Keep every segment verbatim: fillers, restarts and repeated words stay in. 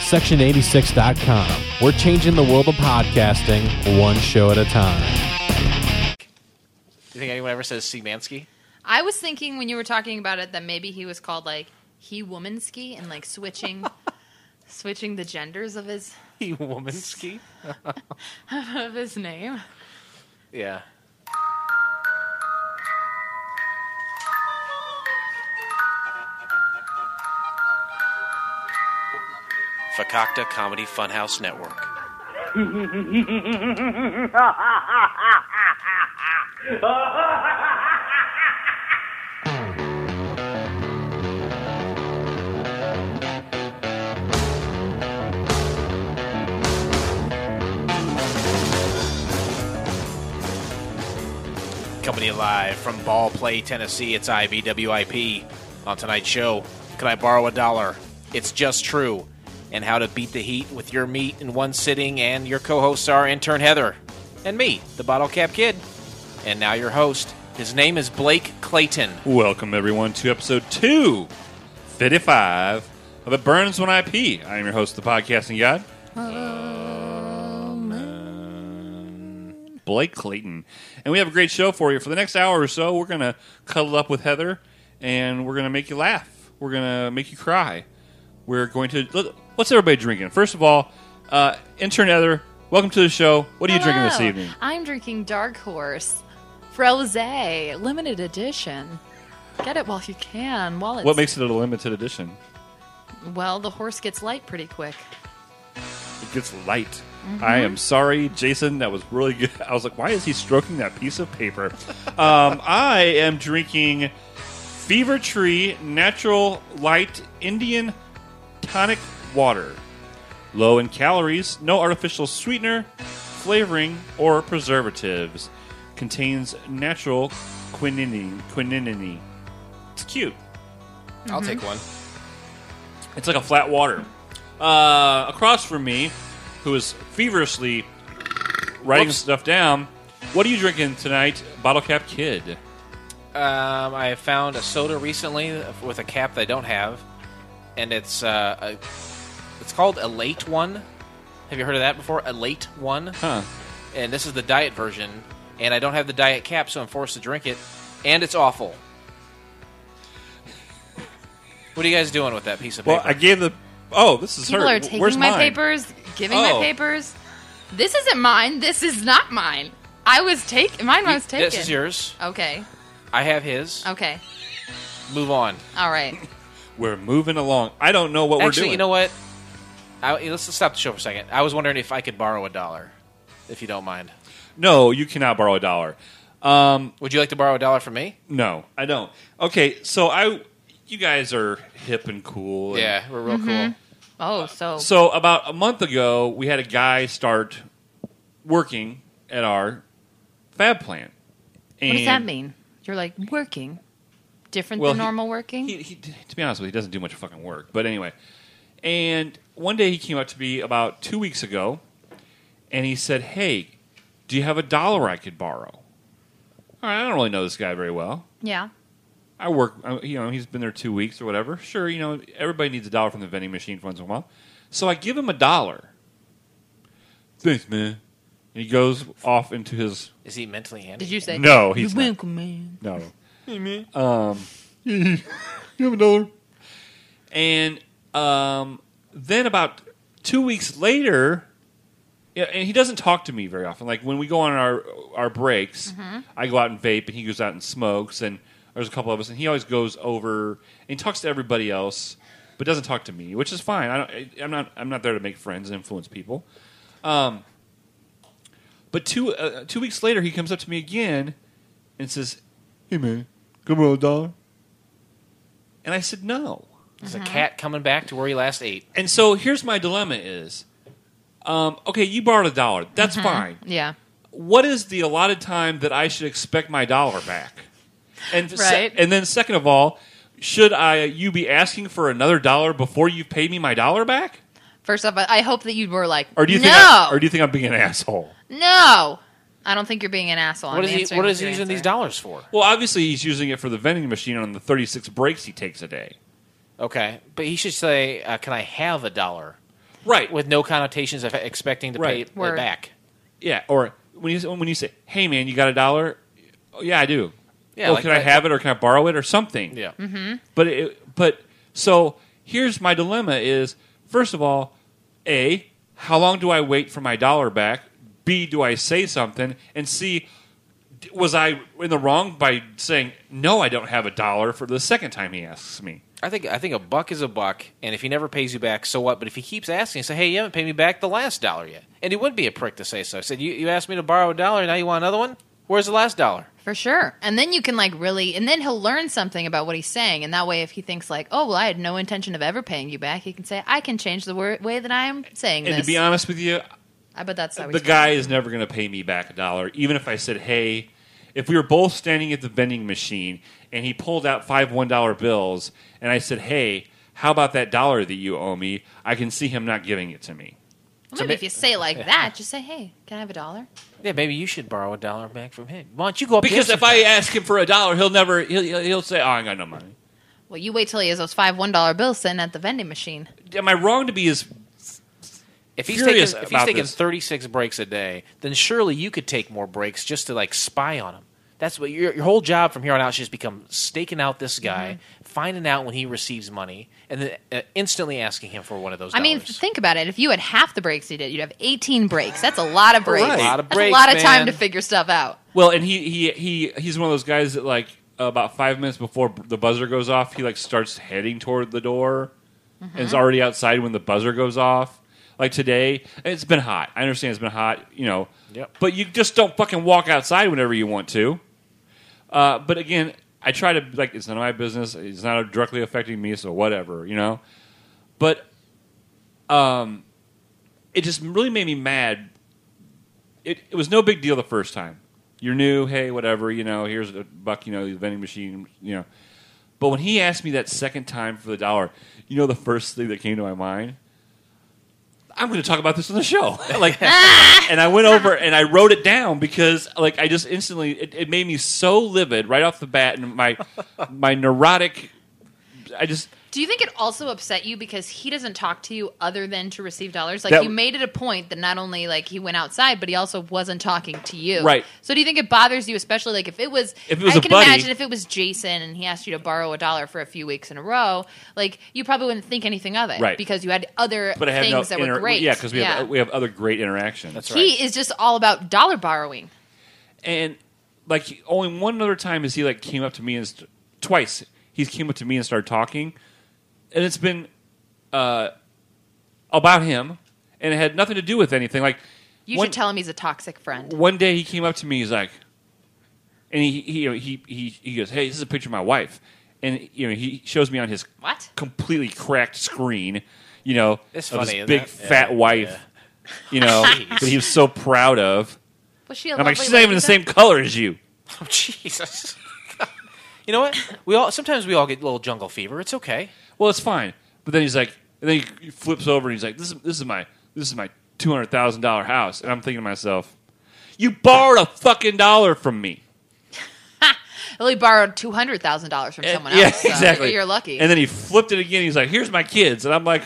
section eighty-six dot com. We're changing the world of podcasting one show at a time. Do you think anyone ever says Seamanski? I was thinking when you were talking about it that maybe he was called like he womanski and like switching switching the genders of his He womanski? of his name. Yeah. Fakakta Comedy Funhouse Network. Coming live from Ball Play, Tennessee, it's I B W I P. On tonight's show, Can I Borrow a Dollar? It's Just True. And how to beat the heat with your meat in one sitting, and your co-hosts are intern Heather and me, the Bottle Cap Kid. And now your host. His name is Blake Clayton. Welcome, everyone, to episode two fifty-five of It Burns When I Pee. I am your host, the podcasting god, Blake Clayton. And we have a great show for you. For the next hour or so, we're going to cuddle up with Heather, and we're going to make you laugh. We're going to make you cry. We're going to... What's everybody drinking? First of all, uh, intern Heather, welcome to the show. What are you Hello. drinking this evening? I'm drinking Dark Horse Frosé, limited edition. Get it while you can. While it's, What makes it a limited edition? Well, the horse gets light pretty quick. It gets light. I am sorry, Jason. That was really good. I was like, why is he stroking that piece of paper? um, I am drinking Fever Tree Natural Light Indian Tonic Water. Low in calories, no artificial sweetener, flavoring, or preservatives. Contains natural quinine. quinine. It's cute. I'll take one. It's like a flat water. Uh, across from me, who is feverishly writing Whoops. stuff down, what are you drinking tonight, Bottle Cap Kid? Um, I found a soda recently with a cap that I don't have, and it's uh, a, it's called a Late One. Have you heard of that before? A Late One? Huh. And this is the diet version, and I don't have the diet cap, so I'm forced to drink it, and it's awful. What are you guys doing with that piece of paper? Well, I gave the... Oh, this is People her. are taking Where's my mine? papers, giving Oh. my papers. This isn't mine. This is not mine. I was taken. Mine was taken. This is yours. Okay. I have his. Okay. Move on. All right. We're moving along. I don't know what Actually, we're doing. you know what? I, let's, let's stop the show for a second. I was wondering if I could borrow a dollar, if you don't mind. No, you cannot borrow a dollar. Um, Would you like to borrow a dollar from me? no, I don't. Okay, so I... You guys are hip and cool. and- Yeah, we're real cool. Oh, so So about a month ago, we had a guy start working at our fab plant. what does that mean? You're like working different Well, than he- normal working. He, he, to be honest with you, he doesn't do much fucking work. But anyway, and one day he came up to me about two weeks ago, and he said, "Hey, do you have a dollar I could borrow?" All right, I don't really know this guy very well. yeah. I work, uh, you know, he's been there two weeks or whatever. Sure, you know, everybody needs a dollar from the vending machine once in a while. So I give him a dollar. Thanks, man. And he goes off into his... Is he mentally handicapped? Did you say No, he's You're not. welcome, man? No. Hey, man. Um, you have a dollar. And um, then about two weeks later... Yeah, and he doesn't talk to me very often. Like, when we go on our, our breaks, I go out and vape, and he goes out and smokes, and... There's a couple of us, and he always goes over and he talks to everybody else, but doesn't talk to me, which is fine. I don't, I, I'm not. I'm not there to make friends and influence people. Um, but two uh, two weeks later, he comes up to me again and says, "Hey man, come on, a dollar." And I said no. Is a cat coming back to where he last ate? And so here's my dilemma: is um, okay, you borrowed a dollar. That's fine. Yeah. What is the allotted time that I should expect my dollar back? And Right. se- and then second of all, should I you be asking for another dollar before you've paid me my dollar back? First off, I I hope that you were like, Or do you no, think I, or do you think I'm being an asshole? no. I don't think you're being an asshole. What I'm is he? answering What with is he your using answer. these dollars for? Well, obviously he's using it for the vending machine on the thirty-six breaks he takes a day. Okay, but he should say, uh, "Can I have a dollar?" Right. with no connotations of expecting to Right. pay it Word. back. Yeah, or when you when you say, "Hey, man, you got a dollar?" Oh, yeah, I do. Yeah, Oh, like can I that- have it or can I borrow it or something? Yeah. But it, but so here's my dilemma: is first of all, A, how long do I wait for my dollar back? B, do I say something? And C, was I in the wrong by saying no? I don't have a dollar for the second time he asks me. I think I think a buck is a buck, and if he never pays you back, so what? But if he keeps asking, say, "Hey, you haven't paid me back the last dollar yet," and he would be a prick to say so. I said, "You you asked me to borrow a dollar, now you want another one? Where's the last dollar?" For sure. And then you can like really, and then he'll learn something about what he's saying. And that way, if he thinks like, oh, well, I had no intention of ever paying you back, he can say, I can change the wor- way that I am saying And this. to be honest with you, I bet that's how the he's guy is never going to pay me back a dollar, even if I said, "Hey," if we were both standing at the vending machine and he pulled out five one dollar bills, and I said, "Hey, how about that dollar that you owe me?" I can see him not giving it to me. Well, maybe if you say it like that, just say, hey, can I have a dollar? Yeah, maybe you should borrow a dollar back from him. Why don't you go up Because to him if I ask him for a dollar, he'll never he'll he'll he'll say, "Oh, I ain't got no money." Well, you wait till he has those five one dollar bills sitting at the vending machine. Am I wrong to be as If he's taking, furious if he's about taking this? thirty-six breaks a day, then surely you could take more breaks just to like spy on him. That's what your your whole job from here on out should just become staking out this guy, Mm-hmm. finding out when he receives money, and then uh, instantly asking him for one of those. I mean, dollars. think about it. If you had half the breaks he did, you'd have eighteen breaks. That's a lot of breaks. Right. A lot of That's breaks, a lot of time man. to figure stuff out. well? And he he he he's one of those guys that like about five minutes before the buzzer goes off, he like starts heading toward the door, and is already outside when the buzzer goes off. Like today, it's been hot. I understand it's been hot, you know. Yep. But you just don't fucking walk outside whenever you want to. Uh, but again, I try to like it's none of my business. It's not directly affecting me, so whatever, you know. But um, it just really made me mad. It, it was no big deal the first time. You're new, hey, whatever, you know. Here's a buck, you know, the vending machine, you know. But when he asked me that second time for the dollar, you know, the first thing that came to my mind. I'm going to talk about this on the show. like, and I went over and I wrote it down because, like, I just instantly it, it made me so livid right off the bat, and my my neurotic. I just Do you think it also upset you because he doesn't talk to you other than to receive dollars? Like That- you made it a point that not only like he went outside, but he also wasn't talking to you. Right. So do you think it bothers you, especially like if it was? If it was I a can buddy- imagine if it was Jason and he asked you to borrow a dollar for a few weeks in a row, like you probably wouldn't think anything of it, Right. Because you had other but I have things no that inter- were great. Yeah, because we have we have other great interactions. That's He right. is just all about dollar borrowing. And like he- only one other time has he like came up to me and st- twice he came up to me and started talking, and it's been uh, about him, and it had nothing to do with anything. Like You one, should tell him he's a toxic friend. one day he came up to me, he's like, and he he you know, he he he goes, "Hey, this is a picture of my wife," and you know he shows me on his What? completely cracked screen, you know, It's of funny, his isn't big it? fat Yeah, wife, yeah. you know, Jeez. that he was so proud of. Was she a I'm like, lovely she's not even lady, the though? same color as you. Oh, Jesus. You know what? We all sometimes we all get a little jungle fever. It's okay. Well, it's fine. But then he's like, and then he flips over and he's like, "This is this is my this is my two hundred thousand dollar house," and I'm thinking to myself, "You borrowed a fucking dollar from me." Well, he borrowed two hundred thousand dollars from someone yeah, else. so exactly. You're lucky. And then he flipped it again. He's like, "Here's my kids," and I'm like,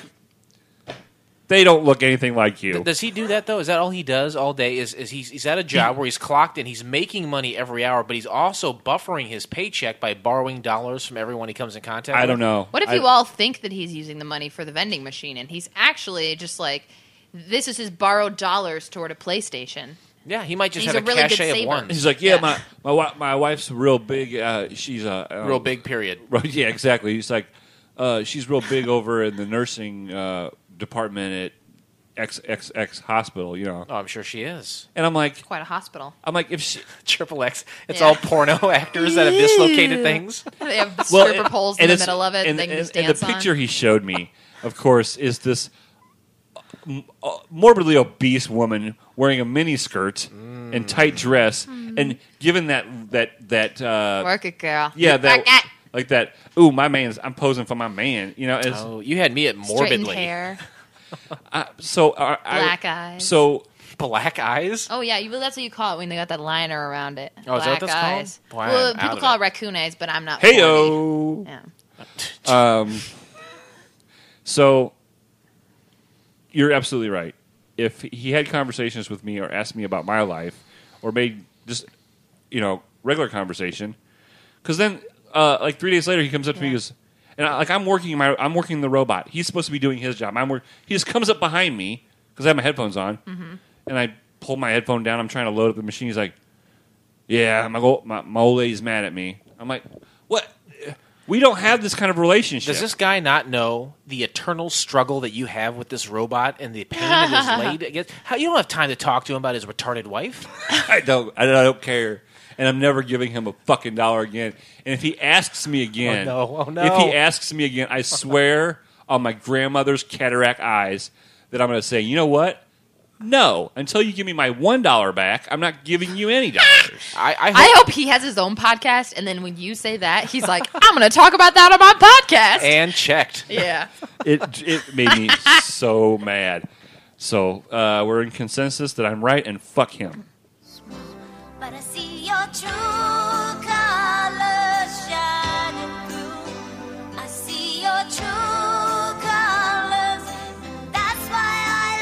"They don't look anything like you." Does he do that though? Is that all he does all day? Is is he's he's at a job where he's clocked in, he's making money every hour, but he's also buffering his paycheck by borrowing dollars from everyone he comes in contact with? I don't know. What if I- you all think that he's using the money for the vending machine and he's actually just like, this is his borrowed dollars toward a PlayStation? Yeah, he might just He's have a a, really good cachet of saver. ones. He's like, "Yeah, Yeah. my my wi- my wife's real big. Uh, she's a uh, Real big period. Yeah, exactly. He's like, uh, she's real big over in the nursing uh, department at X X X hospital, you know." Oh, I'm sure she is. And I'm like, Quite a hospital. I'm like, if she, Triple X. It's Yeah. all porno actors that have dislocated things. They have well, stripper poles in and the it's- middle of it and, they can and- just and dance the on. picture he showed me, of course, is this uh, uh, morbidly obese woman wearing a mini skirt and tight dress, and given that that that uh, Work it, girl. yeah, that Work it. like that. Ooh, my man's. I'm posing for my man. You know, it's, Oh, you had me at Straightened morbidly. hair, I, so uh, black I, eyes. So Black eyes? Oh yeah, you, well, that's what you call it when they got that liner around it. Oh, is that what Black that's called? eyes. Boy, well, I'm out people of call it. it raccoon eyes, but I'm not. forty. heyo. Yeah. Um. So you're absolutely right. If he had conversations with me or asked me about my life or made just, you know, regular conversation, because then, uh, like three days later, he comes up to me and goes, and I, like I'm working my, I'm working the robot. He's supposed to be doing his job. I'm work, He just comes up behind me because I have my headphones on, mm-hmm. and I pull my headphone down. I'm trying to load up the machine. He's like, "Yeah, my old, my, my old lady's mad at me." I'm like, "What? We don't have this kind of relationship." Does this guy not know the eternal struggle that you have with this robot and the pain it is laid against? How you don't have time to talk to him about his retarded wife? I don't. I don't care. And I'm never giving him a fucking dollar again. And if he asks me again, oh no, oh no. if he asks me again, I swear on my grandmother's cataract eyes that I'm going to say, you know what? No, until you give me my one dollar back, I'm not giving you any dollars. I, I, hope, I hope he has his own podcast, and then when you say that, he's like, "I'm going to talk about that on my podcast." And checked. Yeah, it it made me so mad. So uh, we're in consensus that I'm right, and fuck him. But I see your true colors shining through. I see your true colors. That's why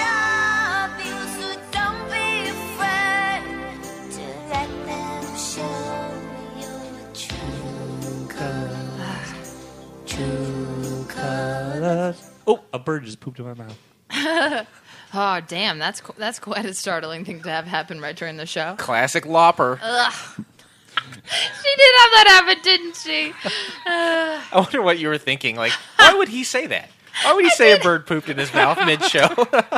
I love you. So don't be afraid to let them show your true colors. True colors. Oh, a bird just pooped in my mouth. Oh, damn. That's qu- that's quite a startling thing to have happen right during the show. Classic Lopper. Ugh. She did have that happen, didn't she? Uh, I wonder what you were thinking. Like, why would he say that? Why would he say a bird pooped in his mouth mid-show?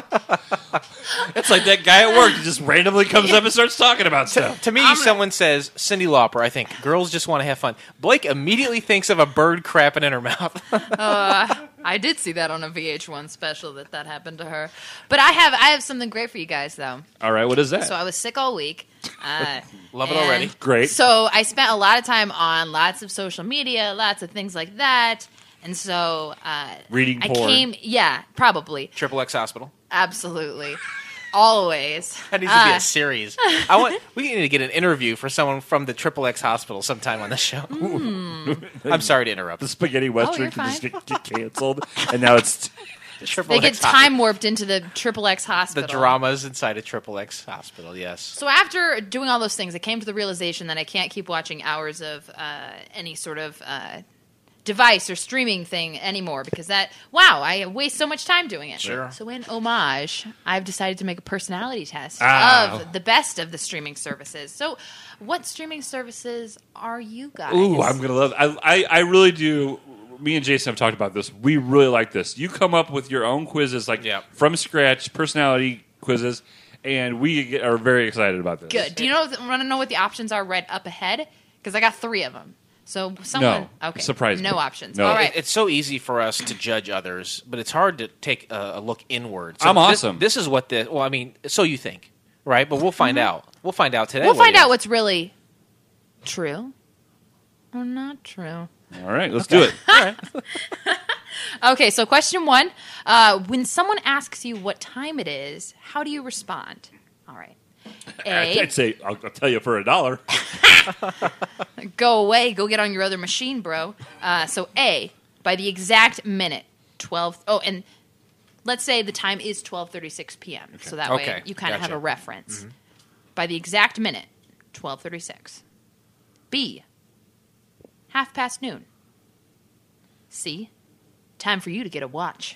It's like that guy at work who just randomly comes up and starts talking about to, stuff. to me, I'm someone says, Cyndi Lauper, I think, girls just want to have fun. Blake immediately thinks of a bird crapping in her mouth. uh, I did see that on a V H one special that that happened to her. But I have I have something great for you guys, though. All right, what is that? So I was sick all week. Uh, Love it and already. Great. So I spent a lot of time on lots of social media, lots of things like that. And so uh, Reading I porn. came, yeah, probably. Triple X Hospital. Absolutely. Always. That needs to be Uh, a series. I want. We need to get an interview for someone from the Triple X Hospital sometime on the show. I'm sorry to interrupt. The spaghetti western you're can just fine. get, get canceled, and now it's Triple They get X Hospital. time warped into the Triple X The hospital. dramas inside a Triple X Hospital. Yes. So after doing all those things, I came to the realization that I can't keep watching hours of uh, any sort of uh, device or streaming thing anymore because that, wow, I waste so much time doing it. Sure. So in homage, I've decided to make a personality test Ah. of the best of the streaming services. So what streaming services are you guys? ooh, I'm gonna love. I, I I really do. Me and Jason have talked about this. We really like this. You come up with your own quizzes, like Yeah. from scratch, personality quizzes, and we get, are very excited about this. Good. Do you know want to know what the options are right up ahead? Because I got three of them. So someone, No. okay, Surprise no me. options. No. All It- right. It's so easy for us to judge others, but it's hard to take a, a look inward. So I'm this- awesome. This is what the. Well, I mean, so you think, right? But we'll find out. We'll find out today. We'll what find it out is. what's really true or not true. All right, let's do it. All right. Okay, so question one. Uh, when someone asks you what time it is, how do you respond? All right. A, I'd say I'll, I'll tell you for a dollar. go away, go get on your other machine, bro. Uh, so A, by the exact minute, twelve. Oh, and let's say the time is twelve thirty-six p.m. So that way Okay, you kind of gotcha. have a reference. By the exact minute, twelve thirty-six. B, half past noon. C, time for you to get a watch.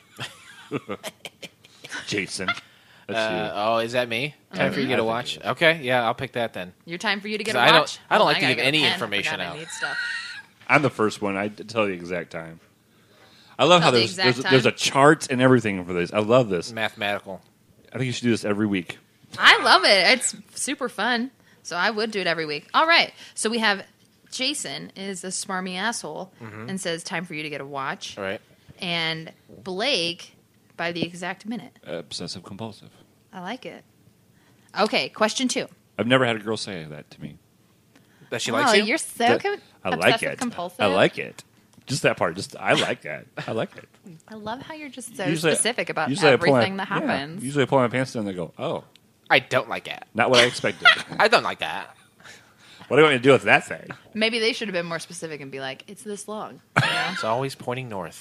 Jason, that's Uh, oh, is that me? Time for you to get a watch. Okay, yeah, I'll pick that then. Your time for you to get a 'Cause I don't- watch. I don't Oh, like to gotta give get a any pen. I information forgot I out. need stuff. you. I'm the first one. I tell you the exact time. I love Oh, how the there's exact there's, there's a time? chart and everything for this. I love this. Mathematical. I think you should do this every week. I love it. It's super fun. So I would do it every week. All right. So we have Jason is a smarmy asshole and says time for you to get a watch. All right. And Blake by the exact minute. Obsessive compulsive. I like it. Okay, question two. I've never had a girl say that to me. That she Oh, likes you? you're so That- com- I like obsessive it. compulsive. I like it. Just that part. Just I like that. I like it. I love how you're just so Usually- specific about usually I pull my- everything that yeah, happens. usually I pull my pants down and they go, oh, I don't like that. not what I expected. I don't like that. What do you want me to do with that thing? Maybe they should have been more specific and be like, it's this long. You know? It's always pointing north.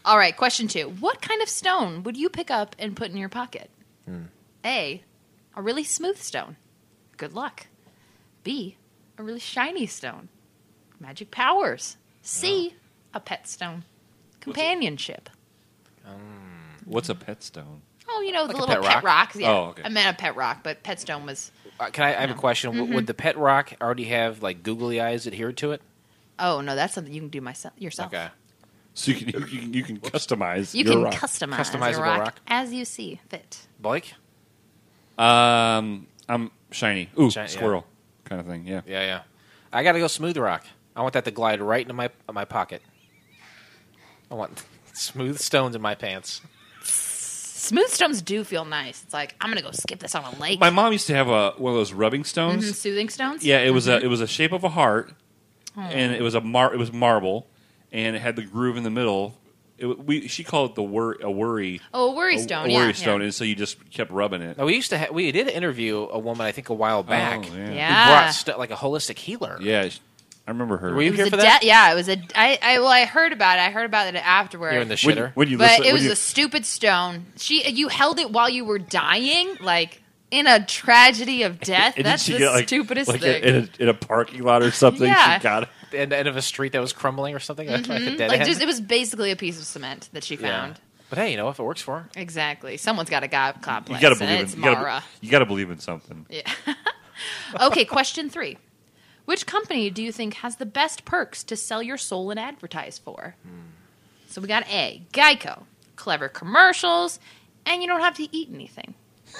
All right, question two. What kind of stone would you pick up and put in your pocket? Hmm. A, a really smooth stone. Good luck. B, a really shiny stone. Magic powers. C, a pet stone. Companionship. What's a pet stone? Oh, you know, Like the a little pet pet, rock? rocks. Yeah, Oh, okay. I meant a pet rock, but pet stone was... Uh, can I, I have No. a question? W Mm-hmm. Would the pet rock already have like googly eyes adhered to it? Oh, no, that's something you can do myself, yourself. Okay. So you can you can, you can customize You your can rock. customize Customizable a rock, rock. as you see fit. Blake? Um, I'm shiny. Ooh, Shiny, yeah. squirrel kind of thing. Yeah. Yeah, yeah. I got to go smooth rock. I want that to glide right into my my pocket. I want smooth stones in my pants. Smooth stones do feel nice. It's like, I'm going to go skip this on a lake. My mom used to have a one of those rubbing stones. Mhm, soothing stones? Yeah, it was Mm-hmm. a it was a shape of a heart, and it was a mar- it was marble, and it had the groove in the middle. It, we she called it the wor- a worry Oh, a worry a, stone, a yeah. worry yeah. stone, and so you just kept rubbing it. Now, we used to ha- we did interview a woman I think a while back Oh, yeah. who Yeah. brought st- like a holistic healer. Yeah, I remember her. Were you It was here a for that? de- yeah, it was a. I, I well, I heard about it. I heard about it afterward. You're in the When- shitter. when you but listen- it when was you- a stupid stone. She, you held it while you were dying, like in a tragedy of death. and did That's she the get, like, stupidest like thing. in a, in a parking lot or something. Yeah. She got it. The end, end of a street that was crumbling or something, like a dead Mm-hmm. like end. just, it was basically a piece of cement that she Yeah. found. But hey, you know, if it works for her, Exactly. Someone's got a god You complex. got to and believe it's in. You gotta, Mara. you got to believe in something. Yeah. Okay, question three. Which company do you think has the best perks to sell your soul and advertise for? So we got A, Geico, clever commercials, and you don't have to eat anything.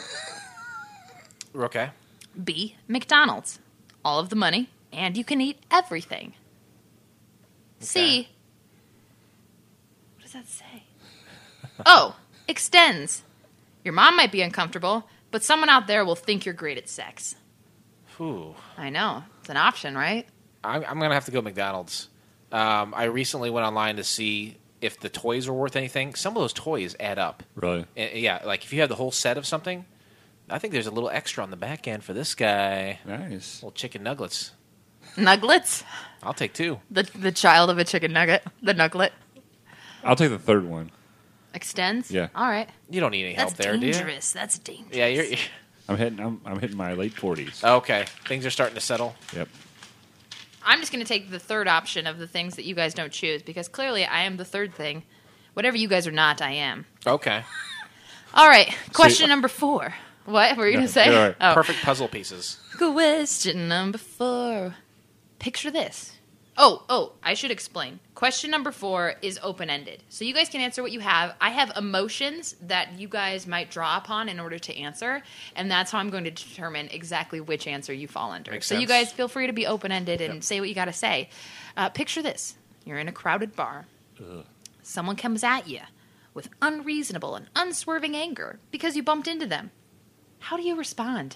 okay. B, McDonald's, all of the money, and you can eat everything. C, Okay. what does that say? Oh, extends. Your mom might be uncomfortable, but someone out there will think you're great at sex. Ooh. I know. It's an option, right? I'm, I'm gonna have to go McDonald's. Um, I recently went online to see if the toys were worth anything. Some of those toys add up. Really? And, yeah, like if you have the whole set of something, I think there's a little extra on the back end for this guy. Nice. Little chicken nuggets. Nuggets? I'll take two. The the child of a chicken nugget. The nuglet. I'll take the third one. Extends? Yeah. All right. You don't need any That's help there, do you? dangerous. That's dangerous. Yeah, you're, you're I'm hitting. I'm, I'm hitting my late forties. okay. Things are starting to settle. Yep. I'm just going to take the third option of the things that you guys don't choose because clearly I am the third thing. Whatever you guys are not, I am. Okay. All right. Question number four. What were you going to say? Yeah, all right. Oh. Perfect puzzle pieces. Question number four. Picture this. Oh, oh, I should explain. Question number four is open-ended. So you guys can answer what you have. I have emotions that you guys might draw upon in order to answer, and that's how I'm going to determine exactly which answer you fall under. Makes so you sense. guys feel free to be open-ended and say what you got to say. Uh, picture this. You're in a crowded bar. Someone comes at you with unreasonable and unswerving anger because you bumped into them. How do you respond?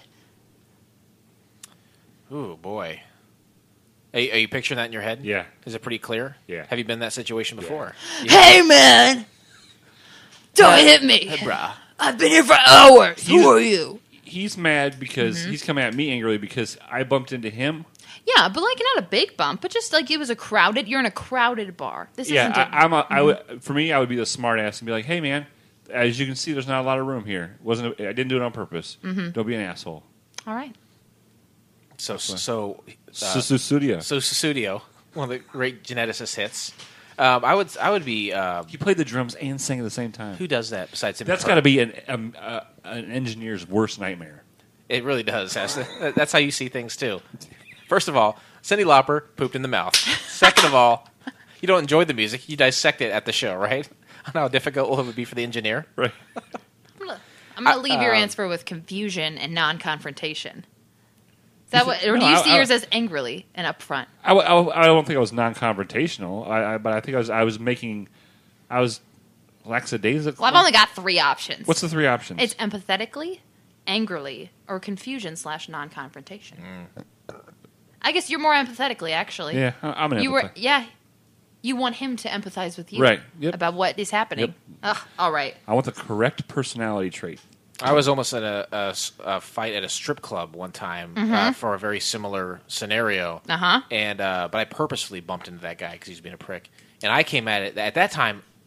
Ooh, boy. Are you, are you picturing that in your head? Yeah. Is it pretty clear? Yeah. Have you been in that situation before? Hey, man! Don't hit me! Hey, bruh. I've been here for hours. You- Who are you? He's mad because Mm-hmm. he's coming at me angrily because I bumped into him. Yeah, but like not a big bump, but just like it was a crowded. You're in a crowded bar. This Yeah, isn't. A, I, I'm. A, I would. For me, I would be the smart ass and be like, "Hey, man, as you can see, there's not a lot of room here. wasn't I didn't do it on purpose. Mm-hmm. Don't be an asshole." all right. So, so, uh, Susudia. so Susudio, one of the great geneticist hits. Um, I would, I would be. Uh, He played the drums and sang at the same time. who does that besides him? That's got to be an um, uh, an engineer's worst nightmare. It really does. That's, that's how you see things too. First of all, Cyndi Lauper pooped in the mouth. Second of all, you don't enjoy the music; you dissect it at the show, right? I don't know how difficult it would be for the engineer. Right. I'm gonna, I'm gonna leave your um, answer with confusion and non-confrontation. Is that what, or do No, you I- see I- yours as angrily and upfront? I, w- I, w- I don't think I was non-confrontational, I, I, but I think I was. I was making. I was lackadaisical. Well, I've only got three options. What's the three options? It's empathetically, angrily, or confusion slash non-confrontation. I guess you're more empathetically, actually. yeah, I- I'm an You were, empath- yeah. You want him to empathize with you, Right, yep. about what is happening. Yep. Ugh, all right. I want the correct personality trait. I was almost at a, a s- a fight at a strip club one time uh, for a very similar scenario. Uh huh. And uh, but I purposefully bumped into that guy because he was being a prick. And I came at it at that time.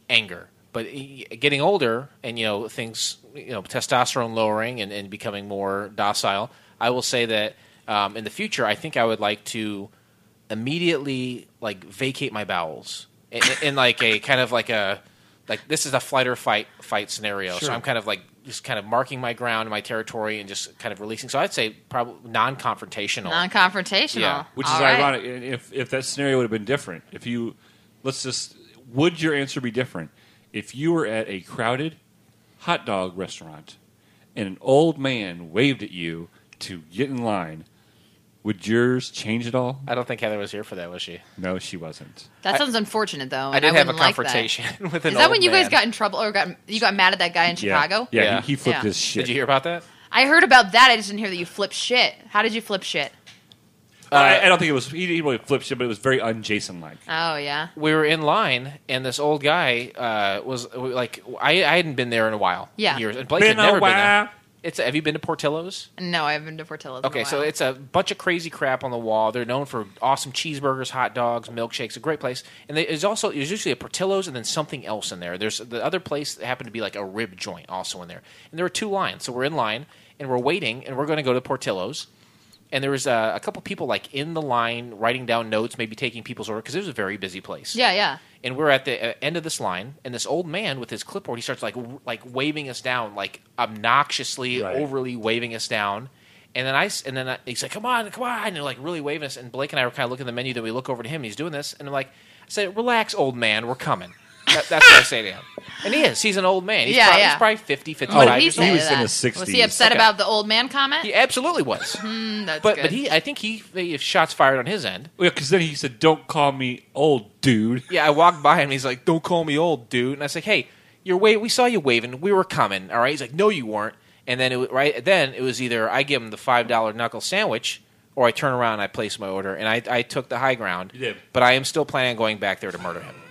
anger. But he, getting older and, you know, things, you know, testosterone lowering and, and becoming more docile, I will say that um, in the future, I think I would like to immediately, like, vacate my bowels in, in like a kind of like a, like, this is a flight or fight fight scenario. Sure. So I'm kind of like just kind of marking my ground in my territory and just kind of releasing. So I'd say probably non-confrontational. Non-confrontational. Yeah. Which is All right. ironic. And If if that scenario would have been different, if you, let's just, would your answer be different if you were at a crowded hot dog restaurant and an old man waved at you to get in line? Would yours change at all? I don't think Heather was here for that, was she? No, she wasn't. That sounds unfortunate, though. I and did have a wouldn't like that. confrontation with an Is that old when you guys man. got in trouble or got you got mad at that guy in Chicago? Yeah, Yeah. He, he flipped Yeah. his shit. Did you hear about that? I heard about that. I just didn't hear that you flipped shit. How did you flip shit? I, I don't think it was. He didn't really flip shit, but it was very un-Jason-like. Oh yeah. We were in line, and this old guy uh, was like, I, I hadn't been there in a while. Yeah. Years. And Blake Been had never a been there. while. It's have you been to Portillo's? No, I've been to Portillo's. in a Okay, so while. it's a bunch of crazy crap on the wall. They're known for awesome cheeseburgers, hot dogs, milkshakes. A great place. And they, there's also there's usually a Portillo's and then something else in there. There's the other place that happened to be like a rib joint also in there. And there were two lines. So we're in line and we're waiting and we're going to go to Portillo's. And there was uh, a couple people like in the line writing down notes, maybe taking people's order because it was a very busy place. yeah, yeah. And we're at the uh, end of this line, and this old man with his clipboard, he starts like w- like waving us down, like obnoxiously, Right. overly waving us down. And then I s- and then I, he's like, "Come on, come on!" and like really waving us. And Blake and I were kind of looking at the menu. Then we look over to him, and he's doing this, and I'm like, "I said, relax, old man, we're coming." That, that's what I say to him. And he is. He's an old man. He's, Yeah, probably, yeah. he's probably fifty, What fifty-five did he years say? he was to in that? his sixties. Was he upset Okay. about the old man comment? He absolutely was. Mm, that's but good. but he, I think he, he shots fired on his end. Yeah, because then he said, "Don't call me old, dude." Yeah, I walked by him. And he's like, "Don't call me old, dude." And I was like, "Hey, you're wa- we saw you waving. We were coming. All right." He's like, "No, you weren't." And then it, wa- right then it was either I give him the five dollar knuckle sandwich, or I turn around and I place my order. And I, I took the high ground. You did. But I am still planning on going back there to murder him.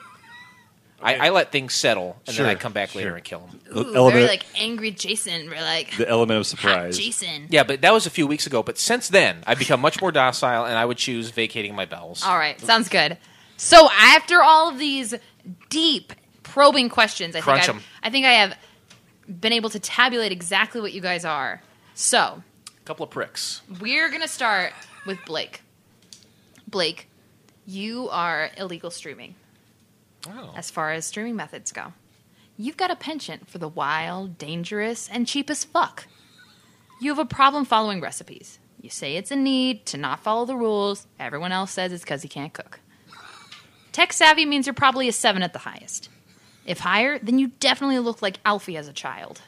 I, I let things settle, and Sure, then I come back later sure. and kill him. The Ooh, element, very like angry Jason. We're like the element of hot surprise. Jason. Yeah, but that was a few weeks ago. But since then, I've become much more docile, and I would choose vacating my bowels. All right, sounds good. So after all of these deep, probing questions, I Crunch think 'em. I've, I think I have been able to tabulate exactly what you guys are. So A couple of pricks. we're gonna start with Blake. Blake, you are illegal streaming Oh. as far as streaming methods go. You've got a penchant for the wild, dangerous, and cheap as fuck. You have a problem following recipes. You say it's a need to not follow the rules. Everyone else says it's because you can't cook. Tech savvy means you're probably a seven at the highest. If higher, then you definitely look like Alfie as a child.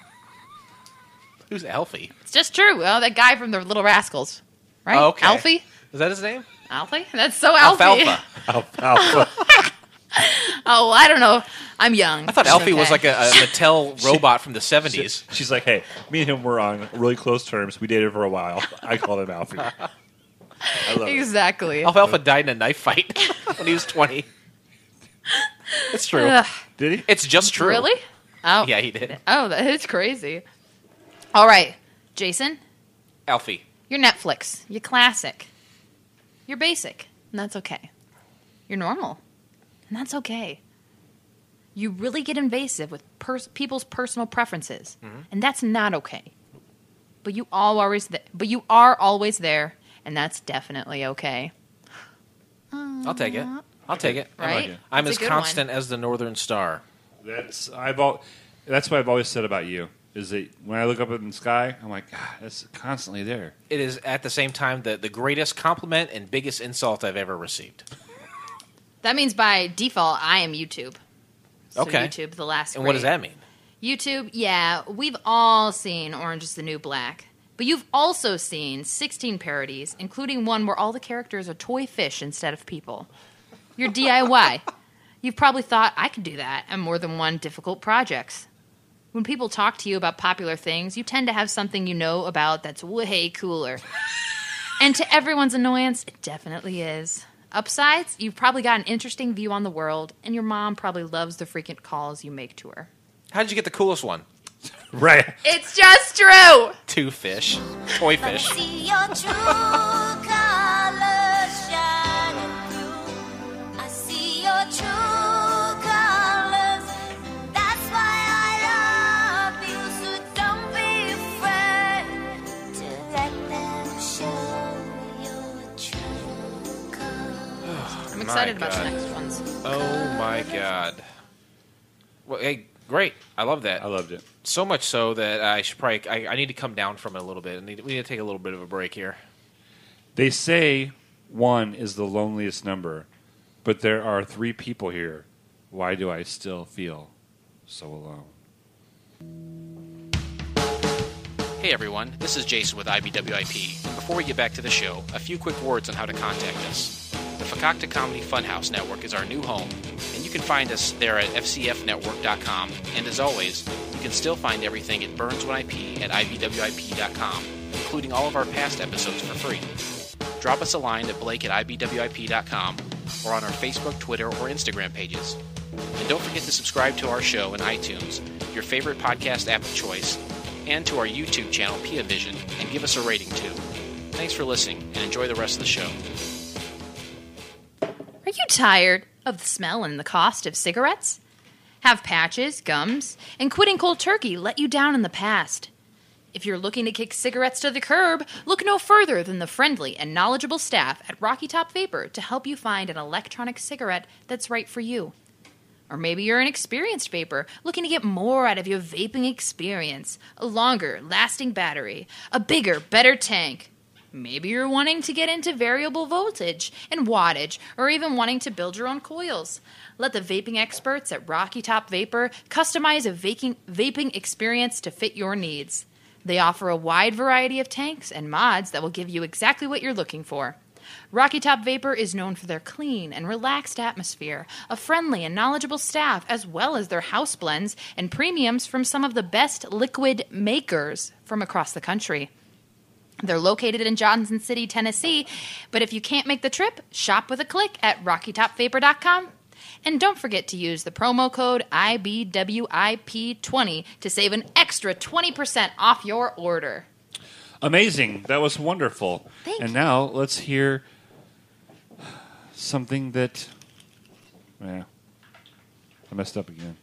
Who's Alfie? It's just true. Well, that guy from the Little Rascals, right? Oh, okay. Alfie? Is that his name? Alfie? That's so Alfie. Alfalfa. Alfalfa. Oh, I don't know. I'm young. I thought It's Alfie was okay. like a, a Mattel robot from the seventies. She's like, "Hey, me and him were on really close terms. We dated for a while. I called him Alfie." I love it. Exactly. Alfalfa died in a knife fight when he was twenty. It's true. Ugh. Did he? It's just true. Really? Oh. Yeah, he did. Oh, that is crazy. All right, Jason, Alfie. you're Netflix. You're classic. You're basic, and that's okay. You're normal, and that's okay. You really get invasive with pers- people's personal preferences, and that's not okay. But you all always, th- but you are always there, and that's definitely okay. I'll take it. I'll take it. Right? like it. I'm That's as a good constant as the Northern Star. That's I've al- That's what I've always said about you. Is that when I look up in the sky, I'm like, God, that's constantly there. It is at the same time the, the greatest compliment and biggest insult I've ever received. That means by default, I am YouTube. So Okay. YouTube, the last. And what does grade. that mean? YouTube, yeah, we've all seen Orange is the New Black. But you've also seen sixteen parodies, including one where all the characters are toy fish instead of people. You're D I Y. You've probably thought, I could do that on more than one difficult projects. When people talk to you about popular things, you tend to have something you know about that's way cooler. And to everyone's annoyance, it definitely is. Upsides, you've probably got an interesting view on the world, and your mom probably loves the frequent calls you make to her. How did you get the coolest one? Right. It's just true! Two fish. Toy Let me fish. see your true colors shining through. I see your true colors, excited My about the God. next ones. Oh my God. Well, hey, great. I love that. I loved it. So much so that I should probably. I, I need to come down from it a little bit. I need, we need to take a little bit of a break here. They say one is the loneliest number, but there are three people here. Why do I still feel so alone? Hey everyone, this is Jason with I B W I P. And before we get back to the show, a few quick words on how to contact us. The Fakakta Comedy Funhouse Network is our new home, and you can find us there at f c f network dot com. And as always, you can still find everything at Burns When I Pee at i b w i p dot com, including all of our past episodes for free. Drop us a line at blake at i b w i p dot com or on our Facebook, Twitter, or Instagram pages. And don't forget to subscribe to our show in iTunes, your favorite podcast app of choice, and to our YouTube channel, Pia Vision, and give us a rating too. Thanks for listening, and enjoy the rest of the show. Are you tired of the smell and the cost of cigarettes? Have patches, gums, and quitting cold turkey let you down in the past? If you're looking to kick cigarettes to the curb, look no further than the friendly and knowledgeable staff at Rocky Top Vapor to help you find an electronic cigarette that's right for you. Or maybe you're an experienced vapor looking to get more out of your vaping experience, a longer, lasting battery, a bigger, better tank. Maybe you're wanting to get into variable voltage and wattage, or even wanting to build your own coils. Let the vaping experts at Rocky Top Vapor customize a vaping, vaping experience to fit your needs. They offer a wide variety of tanks and mods that will give you exactly what you're looking for. Rocky Top Vapor is known for their clean and relaxed atmosphere, a friendly and knowledgeable staff, as well as their house blends and premiums from some of the best liquid makers from across the country. They're located in Johnson City, Tennessee, but if you can't make the trip, shop with a click at rocky top vapor dot com. And don't forget to use the promo code I B W I P twenty to save an extra twenty percent off your order. Amazing. That was wonderful. Thank and you. now let's hear something that... Yeah, I messed up again.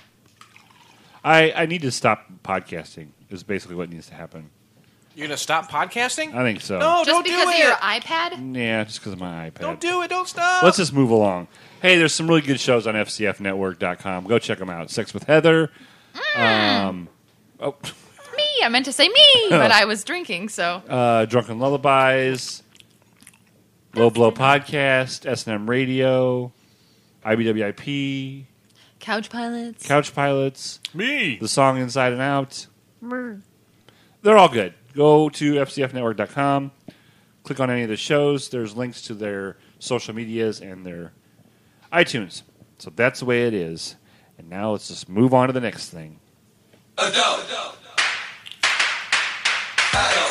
I I need to stop podcasting is basically what needs to happen. You're going to stop podcasting? I think so. No, Just don't because do of it. your iPad? Yeah, just because of my iPad. Don't do it. Don't stop. Let's just move along. Hey, there's some really good shows on f c f network dot com. Go check them out. Sex with Heather. Um, oh, Me, I meant to say me, but I was drinking, so. uh, Drunken Lullabies. Low Blow Podcast. S and M Radio. I B W I P. Couch Pilots. Couch Pilots. Me. The Song Inside and Out. They're all good. Go to f c f network dot com. Click on any of the shows. There's links to their social medias and their iTunes. So that's the way it is. And now let's just move on to the next thing. Adult. Adult.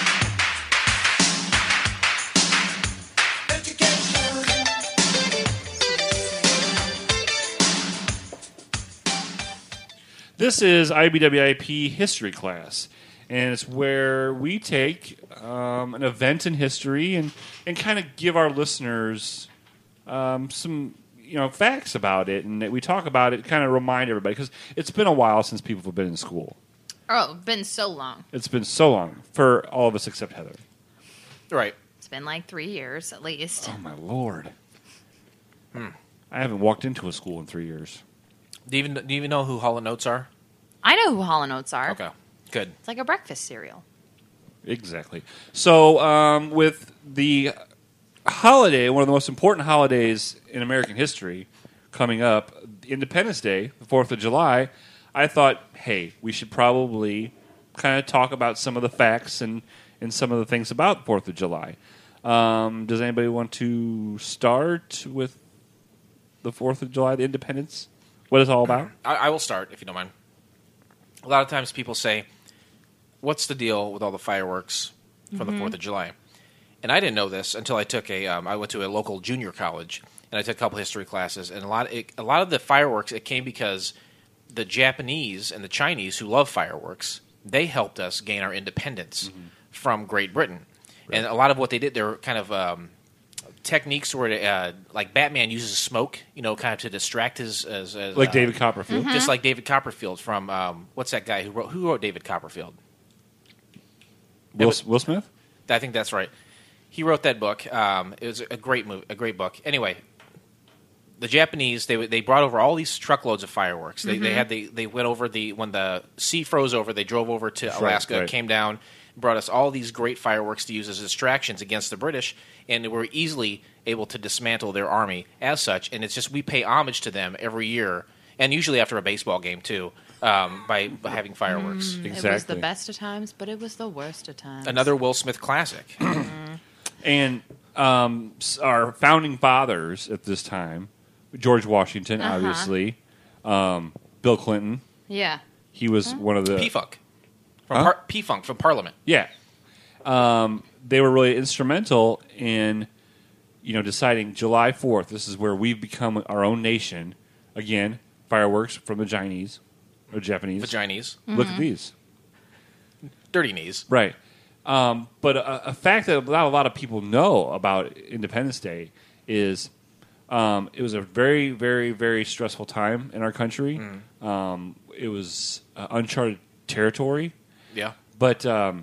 This is I B W I P history class, and it's where we take um, an event in history and, and kind of give our listeners um, some you know facts about it, and that we talk about it, kind of remind everybody, because it's been a while since people have been in school. Oh, been so long. It's been so long for all of us except Heather. Right. It's been like three years at least. Oh my lord! Hmm. I haven't walked into a school in three years. Do you even, do you even know who Hall and Oates are? I know who Hall and Oates are. Okay. Good. It's like a breakfast cereal. Exactly. So, um, with the holiday, one of the most important holidays in American history coming up, Independence Day, the fourth of July, I thought, hey, we should probably kind of talk about some of the facts and, and some of the things about the fourth of July. Um, does anybody want to start with the fourth of July, the Independence? What it's all about? I, I will start, if you don't mind. A lot of times people say, what's the deal with all the fireworks from the fourth of July? And I didn't know this until I took a, um, I went to a local junior college, and I took a couple history classes, and a lot, it, a lot of the fireworks, it came because the Japanese and the Chinese who love fireworks, they helped us gain our independence mm-hmm. from Great Britain. Right. And a lot of what they did, they were kind of um, techniques where, uh, like Batman uses smoke, you know, kind of to distract his... his, his Like uh, David Copperfield. Mm-hmm. Just like David Copperfield from, um, what's that guy who wrote, who wrote David Copperfield? Will, was- Will Smith? I think that's right. He wrote that book. Um, it was a great movie, a great book. Anyway, the Japanese they they brought over all these truckloads of fireworks. They Mm-hmm. they had the they went over the when the sea froze over. They drove over to Alaska, right. came down, brought us all these great fireworks to use as distractions against the British, and we were easily able to dismantle their army as such. And it's just we pay homage to them every year, and usually after a baseball game too, um, by, by having fireworks. It was Exactly. the best of times, but it was the worst of times. Another Will Smith classic. And um, s- our founding fathers at this time, George Washington, Uh-huh. obviously, um, Bill Clinton. Yeah. He was one of the P-Funk. From Huh? Par- P-Funk from Parliament. Yeah. Um, they were really instrumental in, you know, deciding July fourth. This is where we've become our own nation. Again, fireworks from the Chinese or Japanese. Vaginis. Look at these. Dirty knees. Right. Um, but a, a fact that not a lot of people know about Independence Day is um, it was a very, very, very stressful time in our country. Um, it was uh, uncharted territory. Yeah. But um,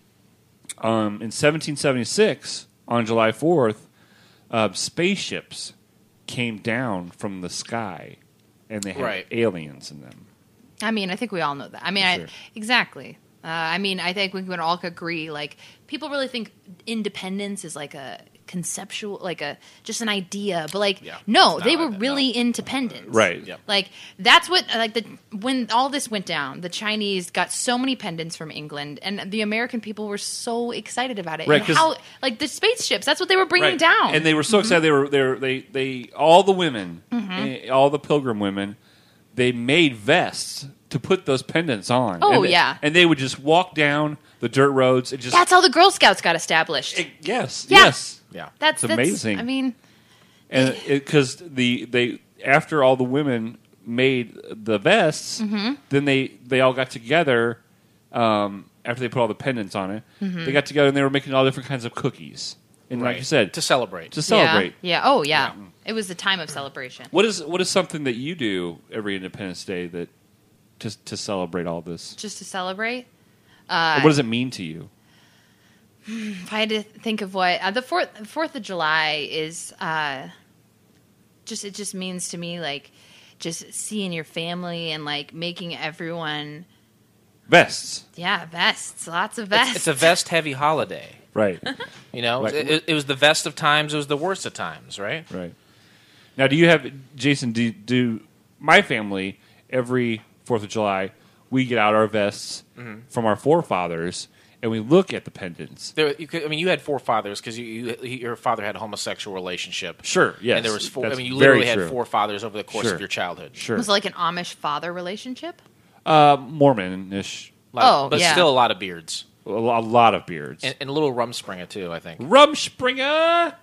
um, in seventeen seventy-six, on July fourth, uh, spaceships came down from the sky, and they had Right. aliens in them. I mean, I think we all know that. I mean, Sure. I, exactly. Uh, I mean, I think we can all agree. Like, people really think independence is like a conceptual, like a just an idea. But like, Yeah. no, It's they not were like that, really no. into pendants. Right. Yep. Like that's what like the when all this went down, the Chinese got so many pendants from England, and the American people were so excited about it. Right, And 'cause- how like the spaceships, that's what they were bringing Right. down. And they were so excited. They were they were, they they all the women, eh, all the pilgrim women, they made vests to put those pendants on. Oh, And they- yeah. and they would just walk down the dirt roads. It just that's how the Girl Scouts got established. it- yes, Yeah. yes, Yeah. that's it's that's, amazing. I mean, and because the they after all the women made the vests, Mm-hmm. then they they all got together. Um, after they put all the pendants on it, Mm-hmm. they got together and they were making all different kinds of cookies. And like Right. you said, To celebrate. to celebrate. Yeah. yeah. Oh, yeah. It was the time of celebration. What is what is something that you do every Independence Day that to to celebrate all this? Just to celebrate. what does it mean to you? If I had to think of what uh, the fourth Fourth of July is, uh, just it just means to me like just seeing your family and like making everyone, Vests, yeah, vests, lots of It's, vests. it's a vest-heavy holiday. right, You know, Like- it, it- it was the best of times. It was the worst of times, right? right. Now, do you have Jason? Do, do my family every Fourth of July we get out our vests Mm-hmm. from our forefathers and we look at the pendants? There, you could, I mean, you had forefathers because you, you, your father had a homosexual relationship. Sure, yes, And there was four. I that's mean, you very literally had true. forefathers over the course Sure. of your childhood. Sure, was it like an Amish father relationship. uh, Mormonish, A lot- Oh, but yeah. still a lot of beards a lo- a lot of beards. and, and a little Rumspringer too. I think. Rumspringer.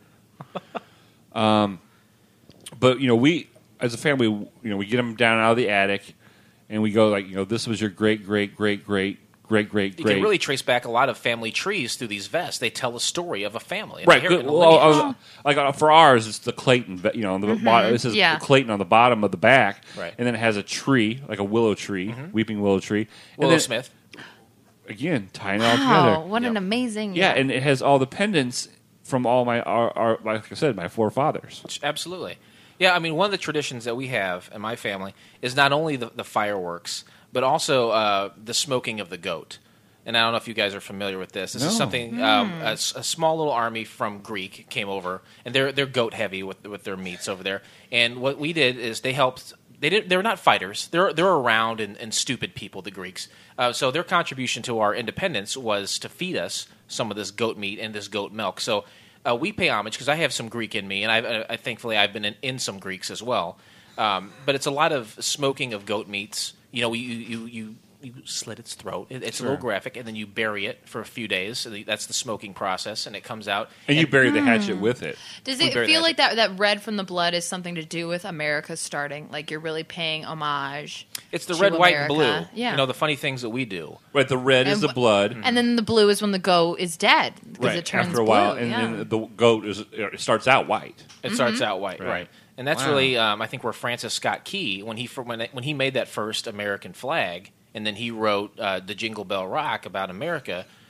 um, but you know, we as a family, you know, we get them down out of the attic, and we go like, you know, this was your great, great, great, great, great, great, You great. can really trace back a lot of family trees through these vests. They tell a story of a family, an right. inherit- Good. and a Well, I lineage. was- like uh, for ours, it's the Clayton. You know, on the bottom, this is Mm-hmm. yeah. Clayton on the bottom of the back, Right. and then it has a tree, like a willow tree, weeping willow tree. And Willow then, Smith. again, tying it all Wow, together. what an Yep. amazing Yeah, and it has all the pendants from all my, our, our, like I said, my forefathers. Absolutely. Yeah, I mean, one of the traditions that we have in my family is not only the, the fireworks, but also uh, the smoking of the goat. And I don't know if you guys are familiar with this. This No. is something um, a, s- a small little army from Greek came over, and they're they're goat heavy with with their meats over there. And what we did is they helped. They did. They're not fighters. They're they're around and, and stupid people. The Greeks. Uh, so their contribution to our independence was to feed us some of this goat meat and this goat milk. So uh, we pay homage because I have some Greek in me, and I, I, I thankfully I've been in, in some Greeks as well. Um, but it's a lot of smoking of goat meats. You know, you you you, you slit its throat. It, it's a little graphic, and then you bury it for a few days. So the, that's the smoking process, and it comes out. And you bury the hatchet with it. Does We it buried feel that. like that that red from the blood is something to do with America starting? Like you're really paying homage. It's the to red, white, and America? blue. Yeah. You know, the funny things that we do. Right, the red is And the wh- blood. And then the blue is when the goat is dead because Right, it turns after a while, blue. and yeah. then the goat is it starts out white. It starts out white, right? Right. And that's Wow. really, um, I think, where Francis Scott Key, when he fir- when when he made that first American flag, and then he wrote uh, the Jingle Bell Rock about America.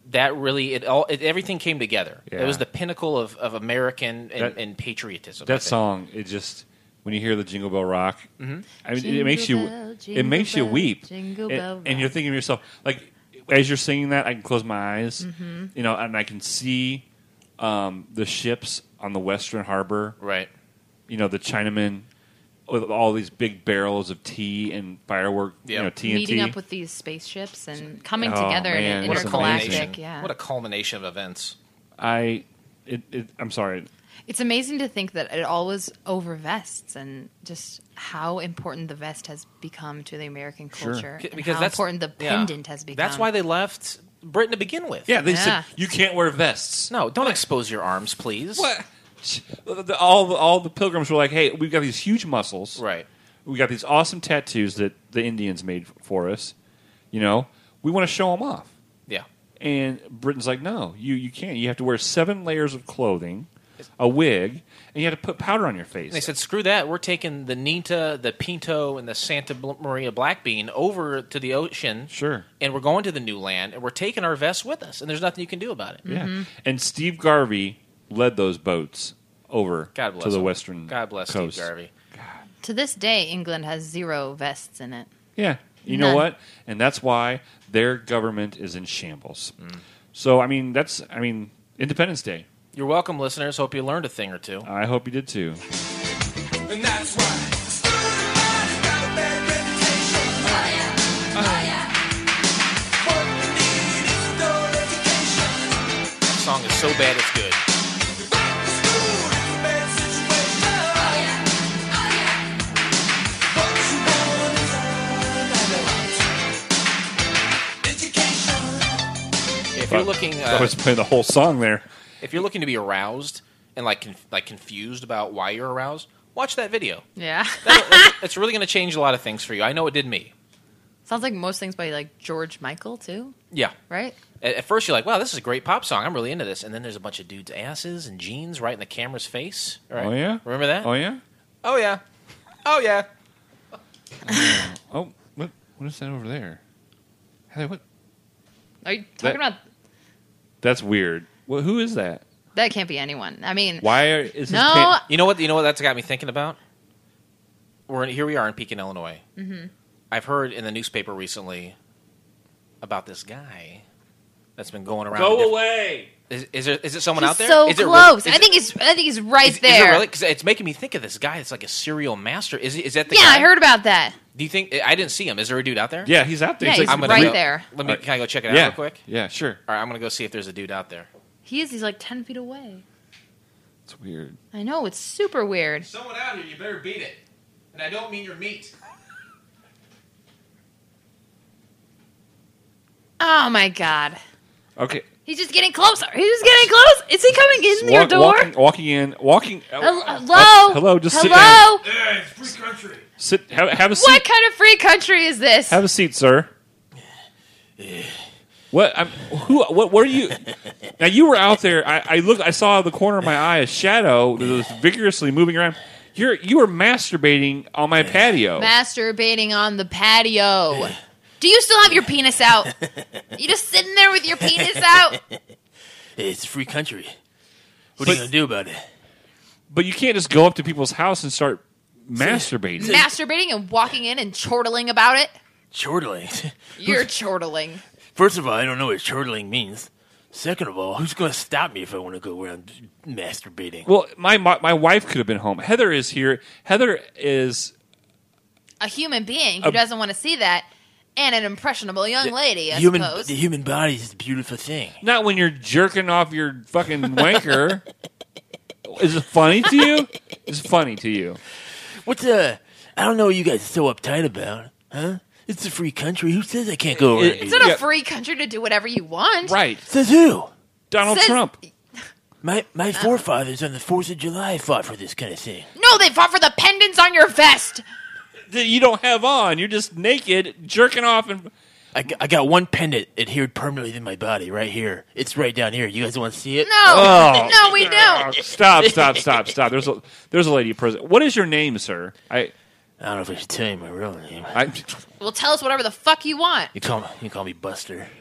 that really it all it, everything came together. Yeah. It was the pinnacle of, of American and, That- and patriotism. I That think. song, it just when you hear the Jingle Bell Rock, Mm-hmm. I mean, Jingle it makes you bell, it jingle makes you bell, weep, jingle and, bell and you're rock. thinking to yourself, like as you're singing that, I can close my eyes, Mm-hmm. you know, and I can see um, the ships on the Western Harbor, Right. you know, the Chinamen with all these big barrels of tea and firework, Yeah. you know, T N T. Meeting up with these spaceships and coming Oh, together man, in an it's What a culmination! intergalactic. Yeah, What a culmination of events. I, it, it, I'm sorry, it's amazing to think that it all was over vests and just how important the vest has become to the American Sure. culture C- and because how that's important the yeah. pendant has become. That's why they left Britain to begin with. yeah, they Yeah. said you can't wear vests. No, don't expose your arms, please. What? The- all the, all the pilgrims were like, "Hey, we've got these huge muscles. Right. We got these awesome tattoos that the Indians made for us. You know, we want to show them off." Yeah. And Britain's like, "No, you you can't. You have to wear seven layers of clothing, a wig, and you have to put powder on your face." And they said, "Screw that. We're taking the Nita, the Pinto, and the Santa Bl- Maria Black Bean over to the ocean. Sure. And we're going to the new land, and we're taking our vests with us, and there's nothing you can do about it." Yeah. And Steve Garvey led those boats over God bless to the him. western God bless coast. Steve Garvey. to this day, England has zero vests in it. Yeah. You know None. what? And that's why their government is in shambles. Mm. So, I mean, that's, I mean, Independence Day. You're welcome, listeners. Hope you learned a thing or two. I hope you did too. And that's why. Everybody's got a bad reputation. What we need is adult education. That song is so bad it's good. Back to school is a bad situation. What you want is adult education. If you're looking, I uh, was playing the whole song there. if you're looking to be aroused and like conf- like confused about why you're aroused, watch that video. Yeah. That, that's, it's really going to change a lot of things for you. I know it did me. Sounds like most things by like George Michael too, Yeah. right? At, at first, you're like, "Wow, this is a great pop song. I'm really into this." And then there's a bunch of dudes' asses and jeans right in the camera's face. Right? Oh, yeah? Remember that? Oh, yeah? Oh yeah. Oh yeah. Oh, what? What is that over there? Heather, what? Are you talking That- about That's weird. Well, who is that? that? Can't be anyone. I mean, Why are, is no. his pant- You know what? You know what that's got me thinking about. We're in, here. We are in Pekin, Illinois. Mm-hmm. I've heard in the newspaper recently about this guy that's been going around. to Go diff- away! Is, is there? Is it someone he's out there? so is it re- close. is I it- think he's. I think he's right is, is there. it really? Because it's making me think of this guy. That's like a serial master. Is he, is that the yeah, guy? I heard about that. Do you think? I didn't see him. Is there a dude out there? Yeah, he's out there. Yeah, He's he's like- I'm gonna right go- there. Let me. Can I go check it out yeah. real quick? Yeah, sure. All right, I'm gonna go see if there's a dude out there. He is. He's like ten feet away. It's weird. I know. It's super weird. Someone out here, you better beat it. And I don't mean your meat. Oh my god. Okay. He's just getting closer. He's just getting close. Is he coming in your Walk- door? Walking, walking in, walking. Hello. uh, Hello. hello, just sit Hello. Yeah, it's free country. Sit. Have, have a seat. What kind of free country is this? Have a seat, sir. What? I'm, who? What? What are you? Now you were out there. I, I looked. I saw the corner of my eye a shadow that was vigorously moving around. You're you were masturbating on my patio. Masturbating on the patio. Do you still have your penis out? You just sitting there with your penis out? Hey, it's a free country. What But- are you gonna do about it? But you can't just go up to people's house and start masturbating. Masturbating and walking in and chortling about it? Chortling. You're chortling. First of all, I don't know what chortling means. Second of all, who's going to stop me if I want to go around masturbating? Well, my, my my wife could have been home. Heather is here. Heather is A human being who A- doesn't want to see that, and an impressionable young lady, I human, suppose. the human body is a beautiful thing. not when you're jerking off your fucking wanker. Is it funny to you? It's funny to you. What's uh? I don't know what you guys are so uptight about, huh? It's a free country. Who says I can't go around? It- It's not Yeah. a free country to do whatever you want. Right. Says who? Donald Says- Trump. My my forefathers on the Fourth of July fought for this kind of thing. No, they fought for the pendants on your vest. That you don't have on. You're just naked, jerking off, and I got, I got one pendant adhered permanently to my body right here. It's right down here. You guys want to see it? No, Oh. no, we don't. stop, stop, stop, stop. There's a there's a lady present. What is your name, sir? I I don't know if I should tell you my real name. I Well, tell us whatever the fuck you want. You call me, you call me Buster.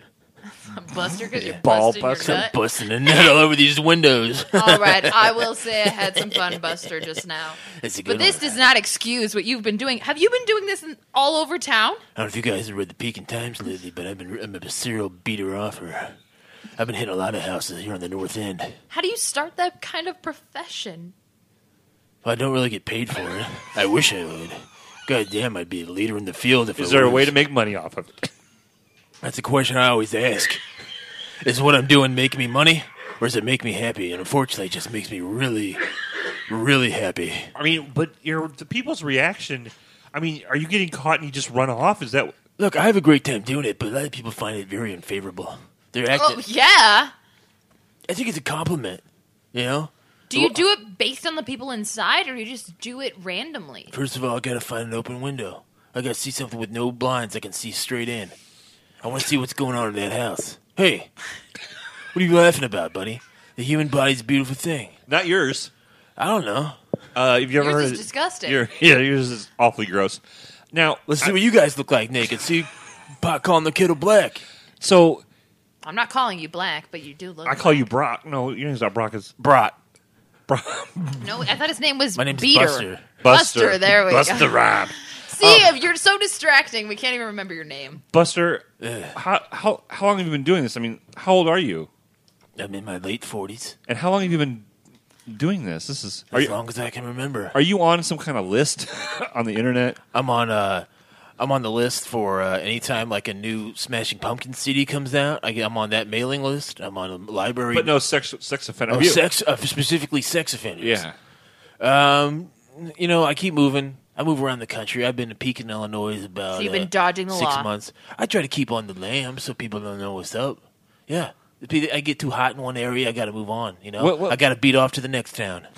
Buster, because you're Ball busting buster. your nut. Busting a nut all over these windows. All right, I will say I had some fun, Buster, just now. That's a good But this one. does not excuse what you've been doing. Have you been doing this in, all over town? I don't know if you guys have read the Pekin Times lately, but I've been I'm a serial beater offer. I've been hitting a lot of houses here on the North End. How do you start that kind of profession? Well, I don't really get paid for it. I wish I would. God damn, I'd be a leader in the field if Is I there a was. way to make money off of it? That's a question I always ask. Is what I'm doing making me money, or does it make me happy? And unfortunately, it just makes me really, really happy. I mean, but your the people's reaction. I mean, are you getting caught and you just run off? Is that Look, I have a great time doing it, but a lot of people find it very unfavorable. They're acting. Oh, yeah. I think it's a compliment, you know? Do you do it based on the people inside, or do you just do it randomly? First of all, I gotta find an open window. I gotta see something with no blinds I can see straight in. I want to see what's going on in that house. Hey, what are you laughing about, buddy? The human body's a beautiful thing. not yours? I don't know. Uh, have you ever Yours heard? is disgusting. Your, yeah, yours is awfully gross. Now, Let's see what you guys look like naked. See, pot calling the kettle black. so I'm not calling you black, but you do look. I call you Brock. No, your name's not Brock. It's Brat. Brock. No, I thought his name was My name's Beater. Buster. Buster, there we go. Buster Rhyme. See, if you're so distracting, we can't even remember your name. Buster, Ugh. how, how how long have you been doing this? I mean, how old are you? I'm in my late forties. And how long have you been doing this? This is are As you long as I can remember. are you on some kind of list on the internet? I'm on uh I'm on the list for uh, anytime like a new Smashing Pumpkins C D comes out. I, I'm on that mailing list. I'm on a library. But no sex sex offender. oh, Have you- sex uh, specifically sex offenders. Yeah. Um, you know, I keep moving. I move around the country. I've been to Pekin, Illinois, about So you've uh, been dodging the six law. months. I try to keep on the lam so people don't know what's up. Yeah, If pe- I get too hot in one area, I got to move on. You know, What- what- I got to beat off to the next town.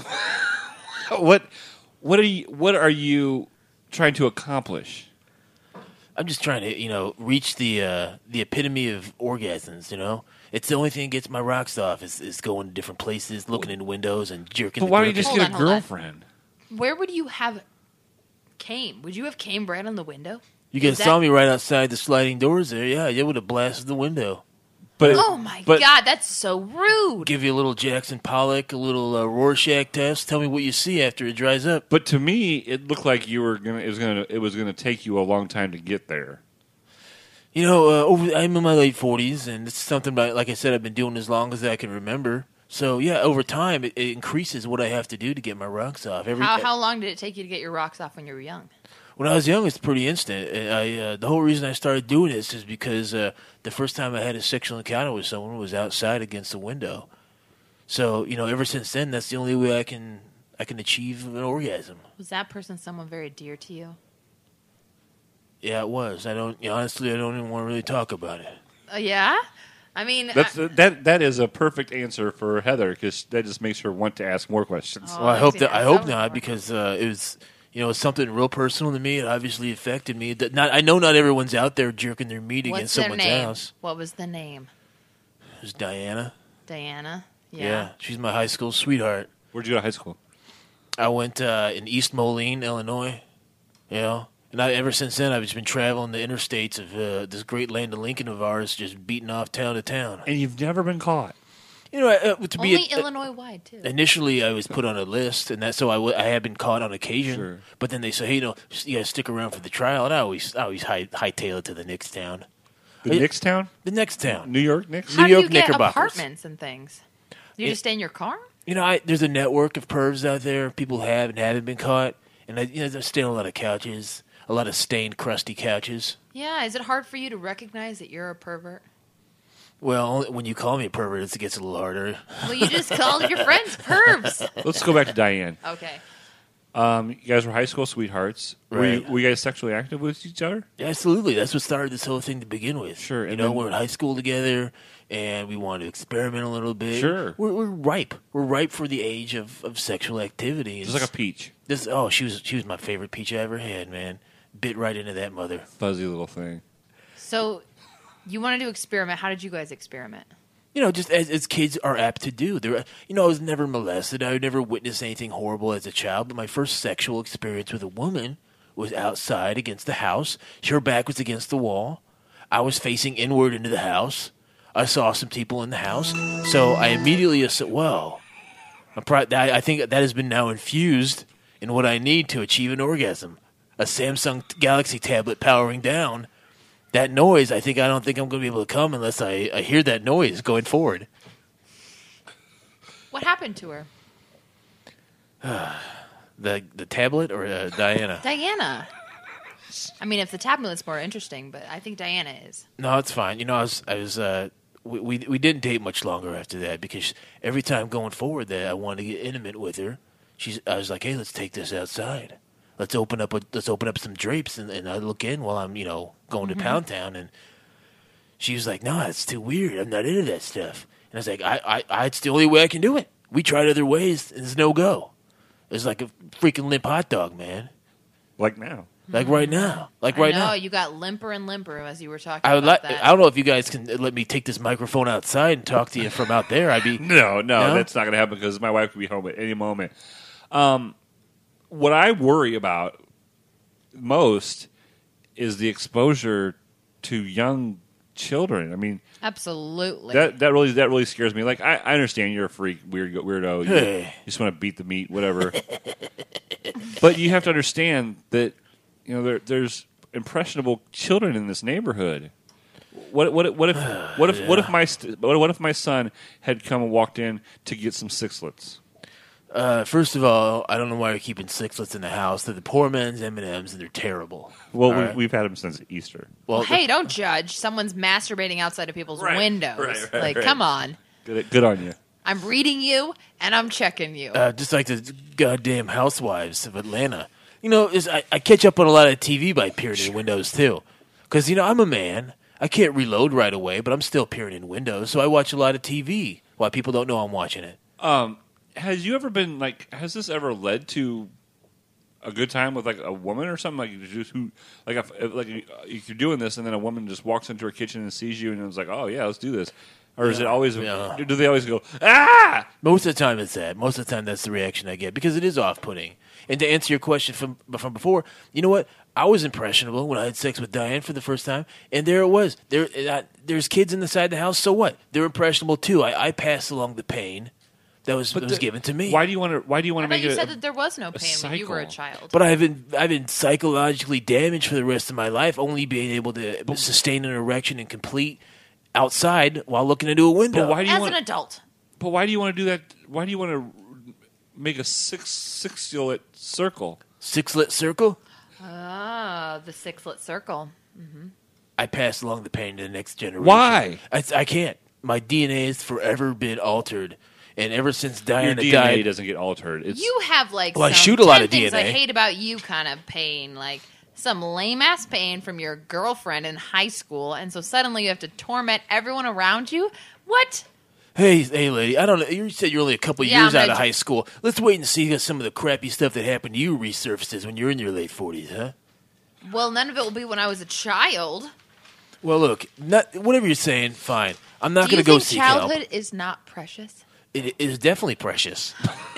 What what are you what are you trying to accomplish? I'm just trying to, you know, reach the uh, the epitome of orgasms. You know, it's the only thing that gets my rocks off is, is going to different places, looking in windows, and jerking. But the why don't you girl- just Hold get on, a hold on. girlfriend? Where would you have came? Would you have came right on the window? You guys Is that- saw me right outside the sliding doors there. Yeah, you would have blasted the window. But Oh my but, god, that's so rude. Give you a little Jackson Pollock, a little uh, Rorschach test. Tell me what you see after it dries up. But to me, it looked like you were gonna. It was gonna. It was gonna take you a long time to get there. You know, uh, over, I'm in my late forties, and it's something about, like I said, I've been doing as long as I can remember. So yeah, over time, it, it increases what I have to do to get my rocks off. Every How how long did it take you to get your rocks off when you were young? when I was young, it's pretty instant. I uh, the whole reason I started doing this is because uh, the first time I had a sexual encounter with someone was outside against the window. So you know, ever since then, that's the only way I can I can achieve an orgasm. Was that person someone very dear to you? Yeah, it was. I don't you know, honestly, I don't even want to really talk about it. Uh, yeah, I mean, That's I- that. That is a perfect answer for Heather because that just makes her want to ask more questions. Oh, Well, I I hope see. that I That hope was not more. because uh, it was you know something real personal to me. It obviously affected me. That not I know not everyone's out there jerking their meat what's against their someone's name? house. What was the name? It was Diana. Diana. Yeah. Yeah. she's my high school sweetheart. Where'd you go to high school? I went uh, in East Moline, Illinois. You know, and I, ever since then I've just been traveling the interstates of uh, this great land of Lincoln of ours, just beating off town to town. And you've never been caught. You know, uh, to be Only a- Illinois wide too. Initially, I was put on a list, and that's so I, w- I had been caught on occasion. Sure. But then they say, hey, you know, you got to stick around for the trial, and I always, I always high, hightail it to the next town. The Yeah. Knicks town, The next town. New York Knicks. How New do York you get Knickerbockers. apartments and things? Do you It- just stay in your car? You know, I, there's a network of pervs out there. People have and haven't been caught, and I, you know, they stay on a lot of couches, a lot of stained, crusty couches. Yeah. Is it hard for you to recognize that you're a pervert? Well, only when you call me a pervert, it gets a little harder. Well, you just called your friends pervs. Let's go back to Diane. Okay. Um, you guys were high school sweethearts. Were, you, Right. were you guys sexually active with each other? Yeah, absolutely. That's what started this whole thing to begin with. Sure, You and know, then- we're in high school together, and we wanted to experiment a little bit. Sure. We're, we're ripe. We're ripe for the age of, of sexual activity. Just like a peach, This oh, she was she was my favorite peach I ever had, man. Bit right into that mother. fuzzy little thing. So, you wanted to experiment. How did you guys experiment? You know, just as, as kids are apt to do. There, you know, I was never molested. I never witnessed anything horrible as a child. But my first sexual experience with a woman was outside against the house. Her back was against the wall. I was facing inward into the house. I saw some people in the house, so I immediately said, well, I'm pro- I I think that has been now infused in what I need to achieve an orgasm. A Samsung Galaxy tablet powering down. That noise, I think I don't think I'm going to be able to come unless I, I hear that noise going forward. What happened to her? The the tablet or uh, Diana? Diana. I mean, if the tablet's more interesting, but I think Diana is. No, it's fine. You know, I was I was uh, we, we we didn't date much longer after that because every time going forward that I wanted to get intimate with her, she's I was like, hey, let's take this outside. Let's open up a, let's open up some drapes and, and I look in while I'm you know going to Pound Town and she was like, no, it's too weird. I'm not into that stuff. And I was like, I, I, I it's the only way I can do it. We tried other ways and it's no go. It's like a freaking limp hot dog, man. Like now. Like right now. Like right I know, now. you got limper and limper as you were talking I would about like. that. I don't know if you guys can let me take this microphone outside and talk to you from out there. I'd be No, no, No? that's not going to happen because my wife could be home at any moment. Um, what I worry about most is the exposure to young children. I mean, Absolutely. that that really that really scares me. Like, I, I understand you're a freak, weird weirdo. You, Hey. you just want to beat the meat, whatever. But you have to understand that you know there, there's impressionable children in this neighborhood. What what what if what if what if my st- what what if my son had come and walked in to get some sixlets? Uh, first of all, I don't know why you're keeping sixlets in the house. They're the poor man's M and M's, and they're terrible. Well, All we, right? we've had them since Easter. Well, hey, don't judge. Someone's masturbating outside of people's Right, windows. right, right, like, right. come on. Good, good on you. I'm reading you and I'm checking you. uh, just like the goddamn housewives of Atlanta. You know, is I, I catch up on a lot of T V by peering in windows too, because you know I'm a man. I can't reload right away, but I'm still peering in windows, so I watch a lot of T V while people don't know I'm watching it. Um, has you ever been like? Has this ever led to a good time with like a woman or something? Like you just who like if, if like if you're doing this and then a woman just walks into her kitchen and sees you and it's like, oh yeah, let's do this. Or is it always? Yeah. Do they always go ah? Most of the time, it's that. Most of the time, that's the reaction I get because it is off-putting. And to answer your question from from before, you know what? I was impressionable when I had sex with Diane for the first time, and there it was. There, uh, there's kids inside the house. So what? They're impressionable too. I, I passed along the pain that was that was the- given to me. Why do you want to? Why do you want I to thought make you it? said a- that there was no pain when you were a cycle. child. But I've been I've been psychologically damaged for the rest of my life, only being able to sustain an erection and complete outside while looking into a window. But why do you As want? an adult. But why do you want to do that? Why do you want to make a six sixlet circle? Six-lit circle? Ah, the sixlet circle. I passed along the pain to the next generation. Why? I, I can't. My D N A has forever been altered, and ever since Your Diana D N A died, doesn't get altered. It's You have like Well, I some shoot a lot ten of things D N A. I hate about you kind of pain, like some lame ass pain from your girlfriend in high school, and so suddenly you have to torment everyone around you. What? hey, hey, lady, I don't know. You said you're only a couple Yeah, years I'm out gonna- of high school. Let's wait and see if some of the crappy stuff that happened to you resurfaces when you're in your late forties, huh? Well, none of it will be when I was a child. Well, look, not, whatever you're saying, fine. I'm not Do going you to go think seek childhood help. is not precious? It is definitely precious.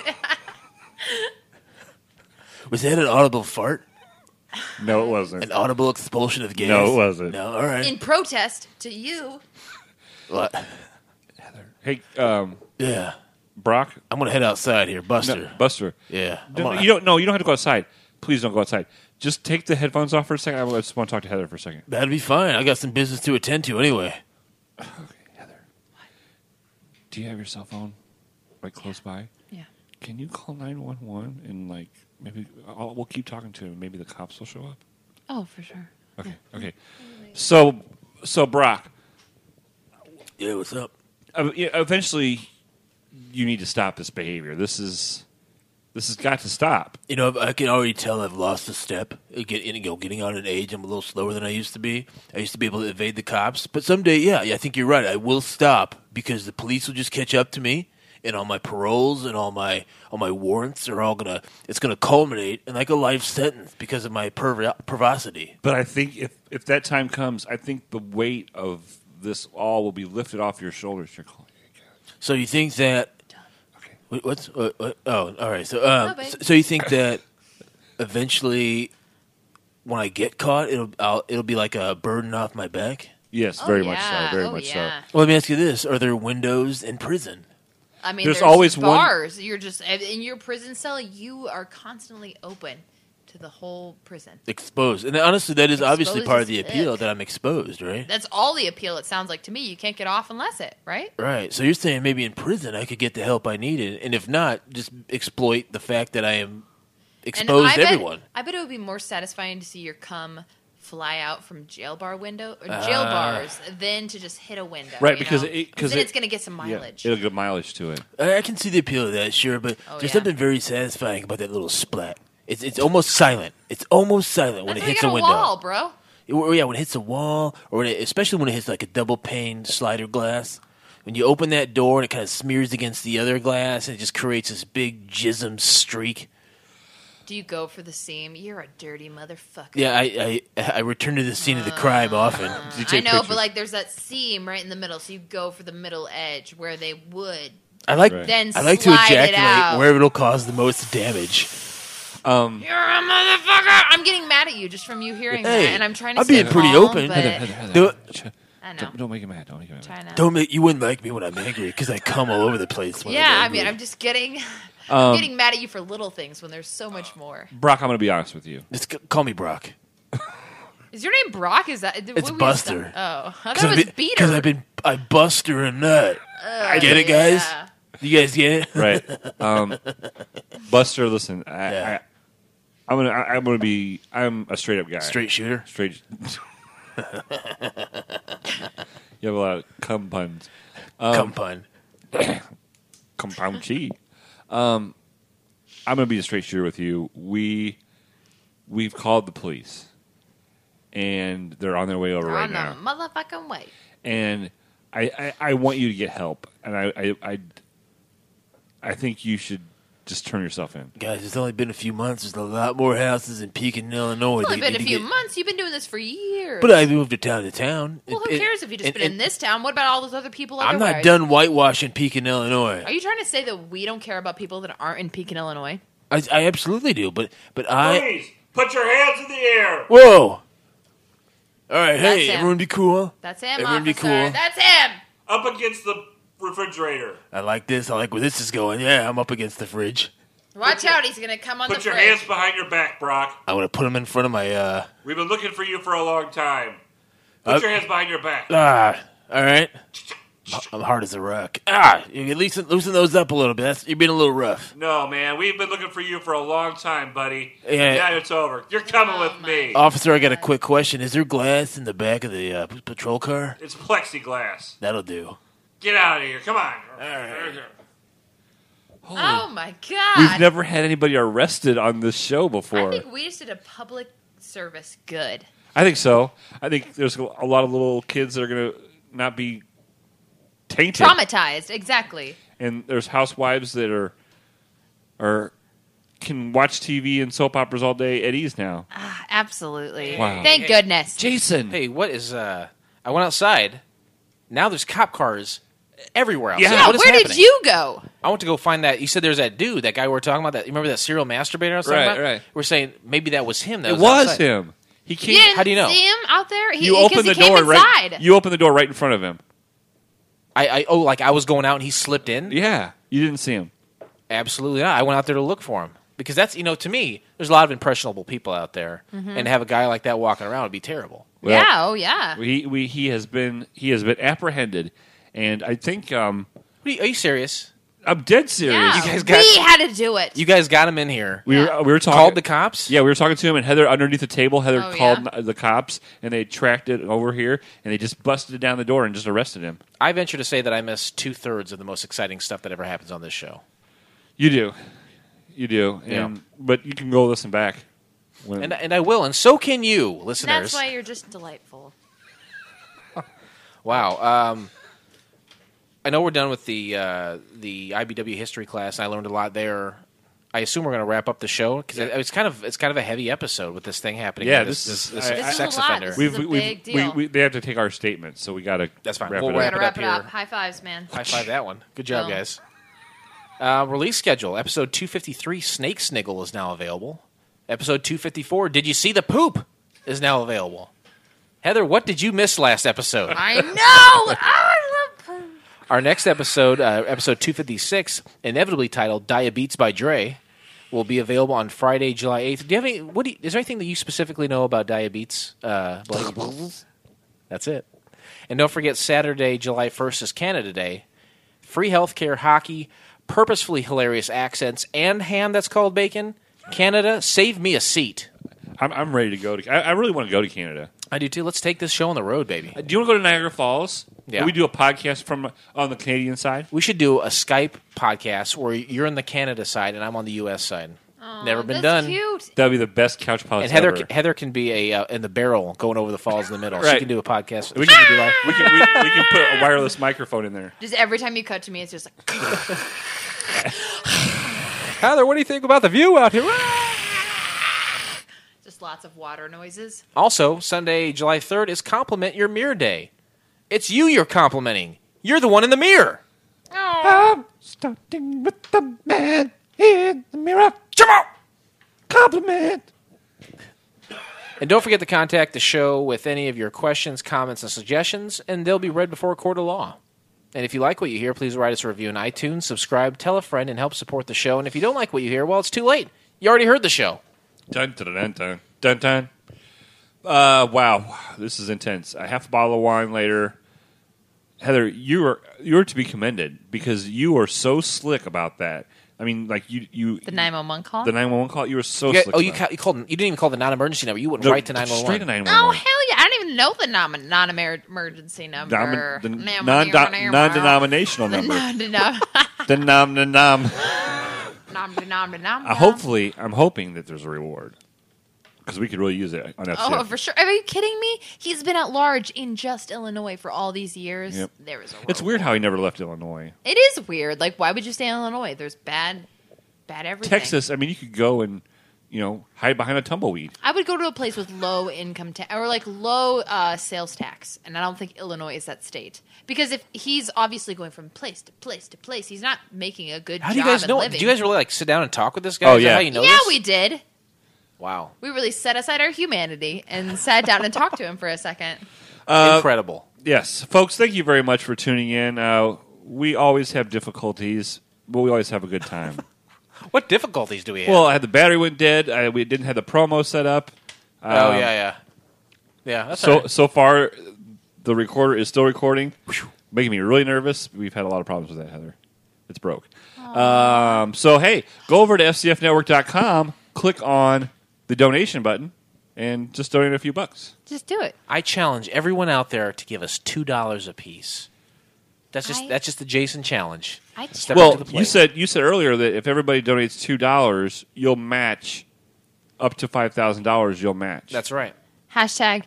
Was that an audible fart? no, it wasn't. An audible expulsion of gas? No, it wasn't. No, all right. In protest to you. Well, Hey, um, yeah. Brock, I'm going to head outside here. Buster. no, Buster. Yeah. I'm No, gonna- you don't. No, you don't have to go outside. Please don't go outside. Just take the headphones off for a second. I just want to talk to Heather for a second. That'd be fine. I got some business to attend to anyway. Okay, Heather. Do you have your cell phone like close by? Yeah. Can you call nine one one and like maybe I'll, we'll keep talking to him. Maybe the cops will show up. Oh, for sure. Okay. Okay. So, so Brock, Yeah, what's up? uh, yeah, eventually, you need to stop this behavior. This is this has got to stop. You know, I can already tell I've lost a step. I Get, you know, getting on in age, I'm a little slower than I used to be. I used to be able to evade the cops, but someday, yeah, yeah, I think you're right. I will stop because the police will just catch up to me, and all my paroles and all my all my warrants are all gonna. It's gonna culminate in like a life sentence because of my perv- pervosity. But I think if if that time comes, I think the weight of this all will be lifted off your shoulders. You're calling. So you think that? Okay. Wait, what's? Uh, what, oh, all right. So, um, No, babe. so, so you think that eventually, when I get caught, it'll I'll, it'll be like a burden off my back? Yes, Oh, very yeah. much so. Very oh, much yeah. Well, let me ask you this: are there windows in prison? I mean, There's there's, always one- bars. You're just in your prison cell. You are constantly open to the whole prison. Exposed, and honestly, that is obviously Exposed part is of the appeal it. that I'm exposed, right? That's all the appeal. It sounds like to me. You can't get off unless it, right? Right. So you're saying maybe in prison I could get the help I needed, and if not, just exploit the fact that I am exposed I to bet, everyone. I bet it would be more satisfying to see your cum fly out from jail bar window or jail Ah. bars than to just hit a window. Right, you because know? it- 'cause then it- it's going to get some mileage. Yeah, it'll get mileage to it. I, I can see the appeal of that, sure, but Oh, there's yeah. something very satisfying about that little splat. It's it's almost silent. It's almost silent when That's it why you hits got a a window. wall, bro. It- or, yeah, when it hits a wall, or when it, especially when it hits like a double pane slider glass. When you open that door and it kind of smears against the other glass, and it just creates this big jism streak. Do you go for the seam? You're a dirty motherfucker. Yeah, I I, I return to the scene of the crime often. Did you I take know, pictures? but like there's that seam right in the middle, so you go for the middle edge where they would I like Right. then I like to slide it ejaculate out. wherever it'll cause the most damage. Um, You're a motherfucker. I'm getting mad at you just from you hearing Hey, that, and I'm trying to I'm stay being pretty calm, open. But Heather, Heather, Heather, Do- ch- I know. don't, don't make it mad. Don't make it mad. Trying to. Don't make you wouldn't like me when I'm angry because I come all over the place. When Yeah, I'm I angry. mean, I'm just getting, Um, I'm getting mad at you for little things when there's so much more. Brock, I'm going to be honest with you. Just c- call me Brock. Is your name Brock? Is that? It's what we Buster. just- Oh, I thought Because it I've was been, Beater. 'cause I've been I buster a nut. Oh, Get it, guys? yeah. You guys get it? Right. Um, Buster, listen, I, Yeah. I, I'm gonna, I, I'm gonna be, I'm a straight up guy. Straight shooter. Straight. You have a lot of cum puns. Um, Come pun. Compound chi. Um, I'm gonna be a straight shooter with you. We, we've called the police, and they're on their way over They're right on now. the motherfucking way. And I, I, I want you to get help, and I, I, I, I think you should just turn yourself in. Guys, it's only been a few months. There's a lot more houses in Pekin, Illinois. It's only that been need a to few get- months. You've been doing this for years. But I moved to town to town. well, who And- cares if you just and- been in and this town? What about all those other people? I'm everywhere? not done whitewashing Pekin, Illinois. Are you trying to say that we don't care about people that aren't in Pekin, Illinois? I, I absolutely do, but but I. Please put your hands in the air. Whoa! All right, That's hey, him. everyone, be cool. That's him, Everyone be officer. cool. That's him. Up against the refrigerator. I like this. I like where this is going. Yeah, I'm up against the fridge. Watch out, he's gonna come on Put the your fridge. hands behind your back, Brock. I'm gonna put them in front of my. uh We've been looking for you for a long time. Put Uh, your hands behind your back. Ah, all right. I'm hard as a rock. Ah, you can loosen, loosen those up a little bit. That's, you're being a little rough. No, man, we've been looking for you for a long time, buddy. Yeah. Now it's over. You're coming Oh, with me. Officer, I got a quick question. Is there glass in the back of the uh, p- patrol car? It's plexiglass. That'll do. Get out of here. Come on. Oh my god! We've never had anybody arrested on this show before. I think we just did a public service good. I think so. I think there's a lot of little kids that are going to not be tainted. Traumatized, exactly. And there's housewives that are are can watch T V and soap operas all day at ease now. Ah, absolutely. Wow. Thank goodness. Jason. Hey, what is? uh I went outside. Now there's cop cars everywhere outside. Yeah. Yeah, What is where happening? did you go? I went to go find that. You said there's that dude, that guy we were talking about. That you remember that serial masturbator I was talking Right, about? right. We're saying maybe that was him. That It was, was outside. him. He came. You didn't how do you know? see him out there? He, you because opened he the came door right. inside. You opened the door right in front of him. I, I oh, like I was going out and he slipped in. Yeah, you didn't see him. Absolutely not. I went out there to look for him because that's you know to me there's a lot of impressionable people out there, Mm-hmm. and to have a guy like that walking around would be terrible. Well, yeah, oh yeah. We, we he has been he has been apprehended, and I think um, Are you, are you serious? I'm dead serious. Yeah, You guys got- we had to do it. You guys got him in here. We Yeah. were we were talking. Called the cops. Yeah, we were talking to him, and Heather underneath the table. Heather Oh, called yeah? n- the cops, and they tracked it over here, and they just busted it down the door and just arrested him. I venture to say that I missed two thirds of the most exciting stuff that ever happens on this show. You do, you do, Yeah. and but you can go listen back. When, And and I will, and so can you, And listeners. that's why you're just delightful. Wow. Um, I know we're done with the uh, the I B W history class. And I learned a lot there. I assume we're going to wrap up the show because it's kind of it's kind of a heavy episode with this thing happening. Yeah, this this this, is- this I- This is sex a lot. offender. This we've, is a we've, big we, deal. we, they have to take our statements, so we got to. That's fine. Wrap We'll it We're wrap up. gonna it wrap up it here. up. High fives, man. High five that one. Good job, Boom. guys. Uh, release schedule: Episode two fifty three, Snake Sniggle, is now available. Episode two fifty four, Did You See the Poop, is now available. Heather, what did you miss last episode? I know. Oh, I love. Our next episode, uh, episode two fifty-six, inevitably titled "Diabetes by Dre," will be available on Friday, July eighth. Do you have any? What do you, is there anything that you specifically know about diabetes, uh, Blake? That's it. And don't forget, Saturday, July first is Canada Day. Free healthcare, hockey, purposefully hilarious accents, and ham that's called bacon. Canada, save me a seat. I'm, I'm ready to go to. I, I really want to go to Canada. I do too. Let's take this show on the road, baby. Uh, Do you want to go to Niagara Falls? Yeah. Can we do a podcast from uh, on the Canadian side? We should do a Skype podcast where you're on the Canada side and I'm on the U S side. Aw, Never been that's done. Cute. That'd be the best couch podcast And Heather, ever. Heather can be a uh, in the barrel going over the falls in the middle. She Right. can do a podcast. we can, we, can, we, we can put a wireless microphone in there. Just every time you cut to me, it's just like. Heather, what do you think about the view out here? Just lots of water noises. Also, Sunday, July third is Compliment Your Mirror Day. It's you you're complimenting. You're the one in the mirror. Oh. Starting with the man in the mirror. Come on! Compliment! And don't forget to contact the show with any of your questions, comments, and suggestions, and they'll be read before a court of law. And if you like what you hear, please write us a review on iTunes, subscribe, tell a friend, and help support the show. And if you don't like what you hear, well, it's too late. You already heard the show. Dun dun dun dun dun dun. Uh, wow, this is intense. A half a bottle of wine later. Heather, you are you are to be commended because you are so slick about that. I mean, like you you The nine one one call? the nine one one call. You were so You got- slick. oh, you, about ca- you called. You didn't even call the non-emergency number. You went it. No, right to nine one Straight to one. nine one Oh, one. hell yeah. I don't even know the non- non-emergency number. Domin- the Nom- non- nom- non-denominational The number. nom- the nom- The nom the nom. nom- the nom- the nom- Uh, hopefully, I'm hoping that there's a reward because we could really use it on F C F. Oh, for sure. Are you kidding me? He's been at large in just Illinois for all these years. Yep. There is a It's weird how he never left Illinois. It is weird. Like, why would you stay in Illinois? There's bad, bad everything. Texas, I mean, you could go and, you know, hide behind a tumbleweed. I would go to a place with low income tax or like low uh, sales tax, and I don't think Illinois is that state because if he's obviously going from place to place to place, he's not making a good How job do you guys and know? living. Did you guys really like sit down and talk with this guy? Oh, Is that yeah. how you know yeah, this? we did. Wow, We really set aside our humanity and sat down and talked to him for a second. incredible. Yes. Folks, thank you very much for tuning in. Uh, we always have difficulties, but we always have a good time. What difficulties do we have? Well, I had the battery went dead. I, we didn't have the promo set up. oh Um, yeah, yeah, yeah. That's So all right. so far, the recorder is still recording, making me really nervous. We've had a lot of problems with that, Heather. It's broke. Um, so hey, go over to f c f network dot com, click on the donation button, and just donate a few bucks. Just do it. I challenge everyone out there to give us two dollars a piece. That's just I- that's just the Jason challenge. I Step Well, up to the plate. you said you said earlier that if everybody donates two dollars, you'll match up to five thousand dollars. You'll match. That's right. Hashtag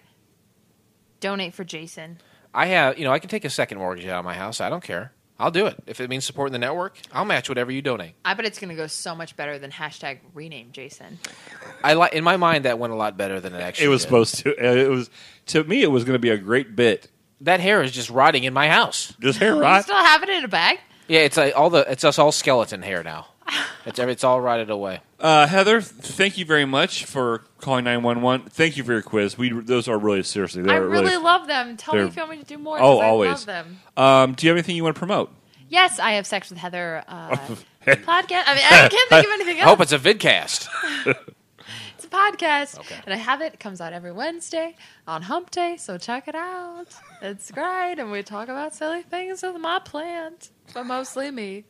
donate for Jason. I have, you know, I can take a second mortgage out of my house. I don't care. I'll do it if it means supporting the network. I'll match whatever you donate. I bet it's going to go so much better than hashtag rename Jason. I like in my mind that went a lot better than it actually. It was did. supposed to. uh, It was to me. It was going to be a great bit. That hair is just rotting in my house. Just hair You rot. still have it in a bag? Yeah, it's like all the it's us all skeleton hair now. It's it's all rotted away. Uh, Heather, thank you very much for calling nine one one. Thank you for your quiz. We those are really seriously. I They're really, really. love them. Tell me they're- if you want me to do more. Oh, 'cause I always. love them. Um, do you have anything you want to promote? Yes, I have sex with Heather uh, podcast. I mean, I can't think of anything I else. hope it's a vidcast. It's a podcast, Okay. and I have it. It comes out every Wednesday on Hump Day, so check it out. It's great, and we talk about silly things with my plant, but mostly me.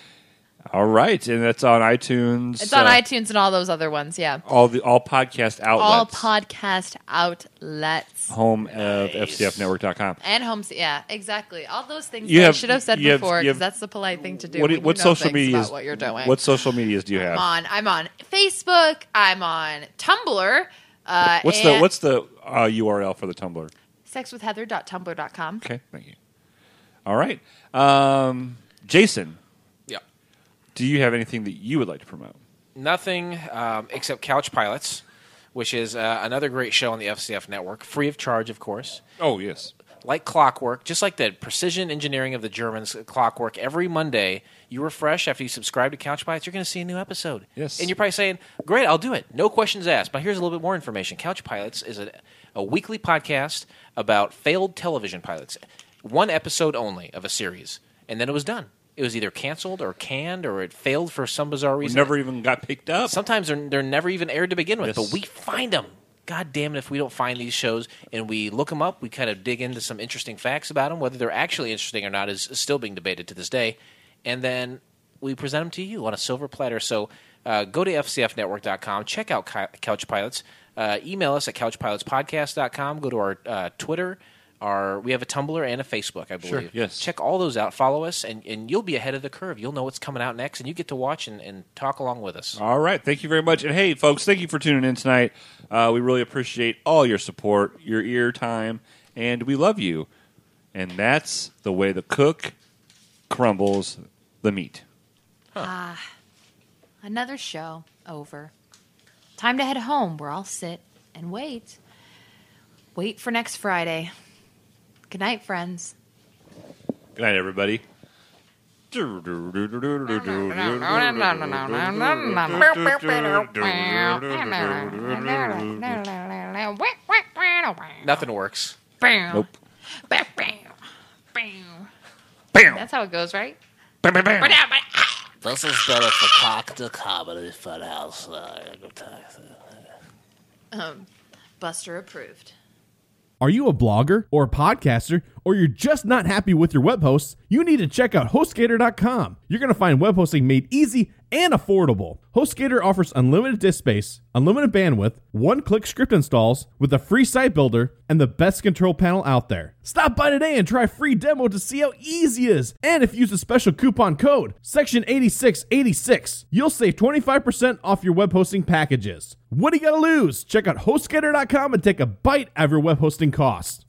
All right, and that's on iTunes. It's on uh, iTunes and all those other ones. Yeah, All the all podcast all outlets. podcast outlets home of f c f network dot com. and homes. Yeah, exactly. All those things You that I have- should have said you have- before you because have- that's the polite thing to do. What, when do- you what know social things medias? about what you're doing? What social medias do you have? I'm on? I'm on Facebook. I'm on Tumblr. Uh, What's the and What's the uh, U R L for the Tumblr? sex with heather dot tumblr dot com. Okay, thank you. All right, um, Jason. Yeah. Do you have anything that you would like to promote? Nothing um, except Couch Pilots, which is uh, another great show on the F C F network, free of charge, of course. Oh yes. Like clockwork, just like the precision engineering of the Germans, uh, clockwork. Every Monday, you refresh after you subscribe to Couch Pilots, you're going to see a new episode. Yes. And you're probably saying, great, I'll do it. No questions asked. But here's a little bit more information. Couch Pilots is a, a weekly podcast about failed television pilots. One episode only of a series, and then it was done. It was either canceled or canned, or it failed for some bizarre We reason. never even got picked up. Sometimes they're, they're never even aired to begin with, Yes. but we find them. God damn it, if we don't find these shows and we look them up, we kind of dig into some interesting facts about them. Whether they're actually interesting or not is, is still being debated to this day. And then we present them to you on a silver platter. So uh, go to f c f network dot com, check out Couch Pilots, uh, email us at couch pilots podcast dot com, go to our uh, Twitter. Our, we have a Tumblr and a Facebook, I believe. Sure, yes. Check all those out. Follow us, and, and you'll be ahead of the curve. You'll know what's coming out next, and you get to watch and, and talk along with us. All right. Thank you very much. And hey, folks, thank you for tuning in tonight. Uh, we really appreciate all your support, your ear time, and we love you. And that's the way the cook crumbles the meat. Ah, another show over. Time to head home where I'll sit and wait. Wait for next Friday. Good night, friends. Good night, everybody. Nothing works. Nope. That's how it goes, right? This is better for Cock the Comedy Funhouse. Um, Buster approved. Are you a blogger or a podcaster, or you're just not happy with your web hosts? You need to check out HostGator dot com. You're going to find web hosting made easy and affordable. HostGator offers unlimited disk space, unlimited bandwidth, one-click script installs with a free site builder, and the best control panel out there. Stop by today and try a free demo to see how easy it is. And if you use a special coupon code, section eighty-six eighty-six, you'll save twenty-five percent off your web hosting packages. What do you got to lose? Check out HostGator dot com and take a bite out of your web hosting costs.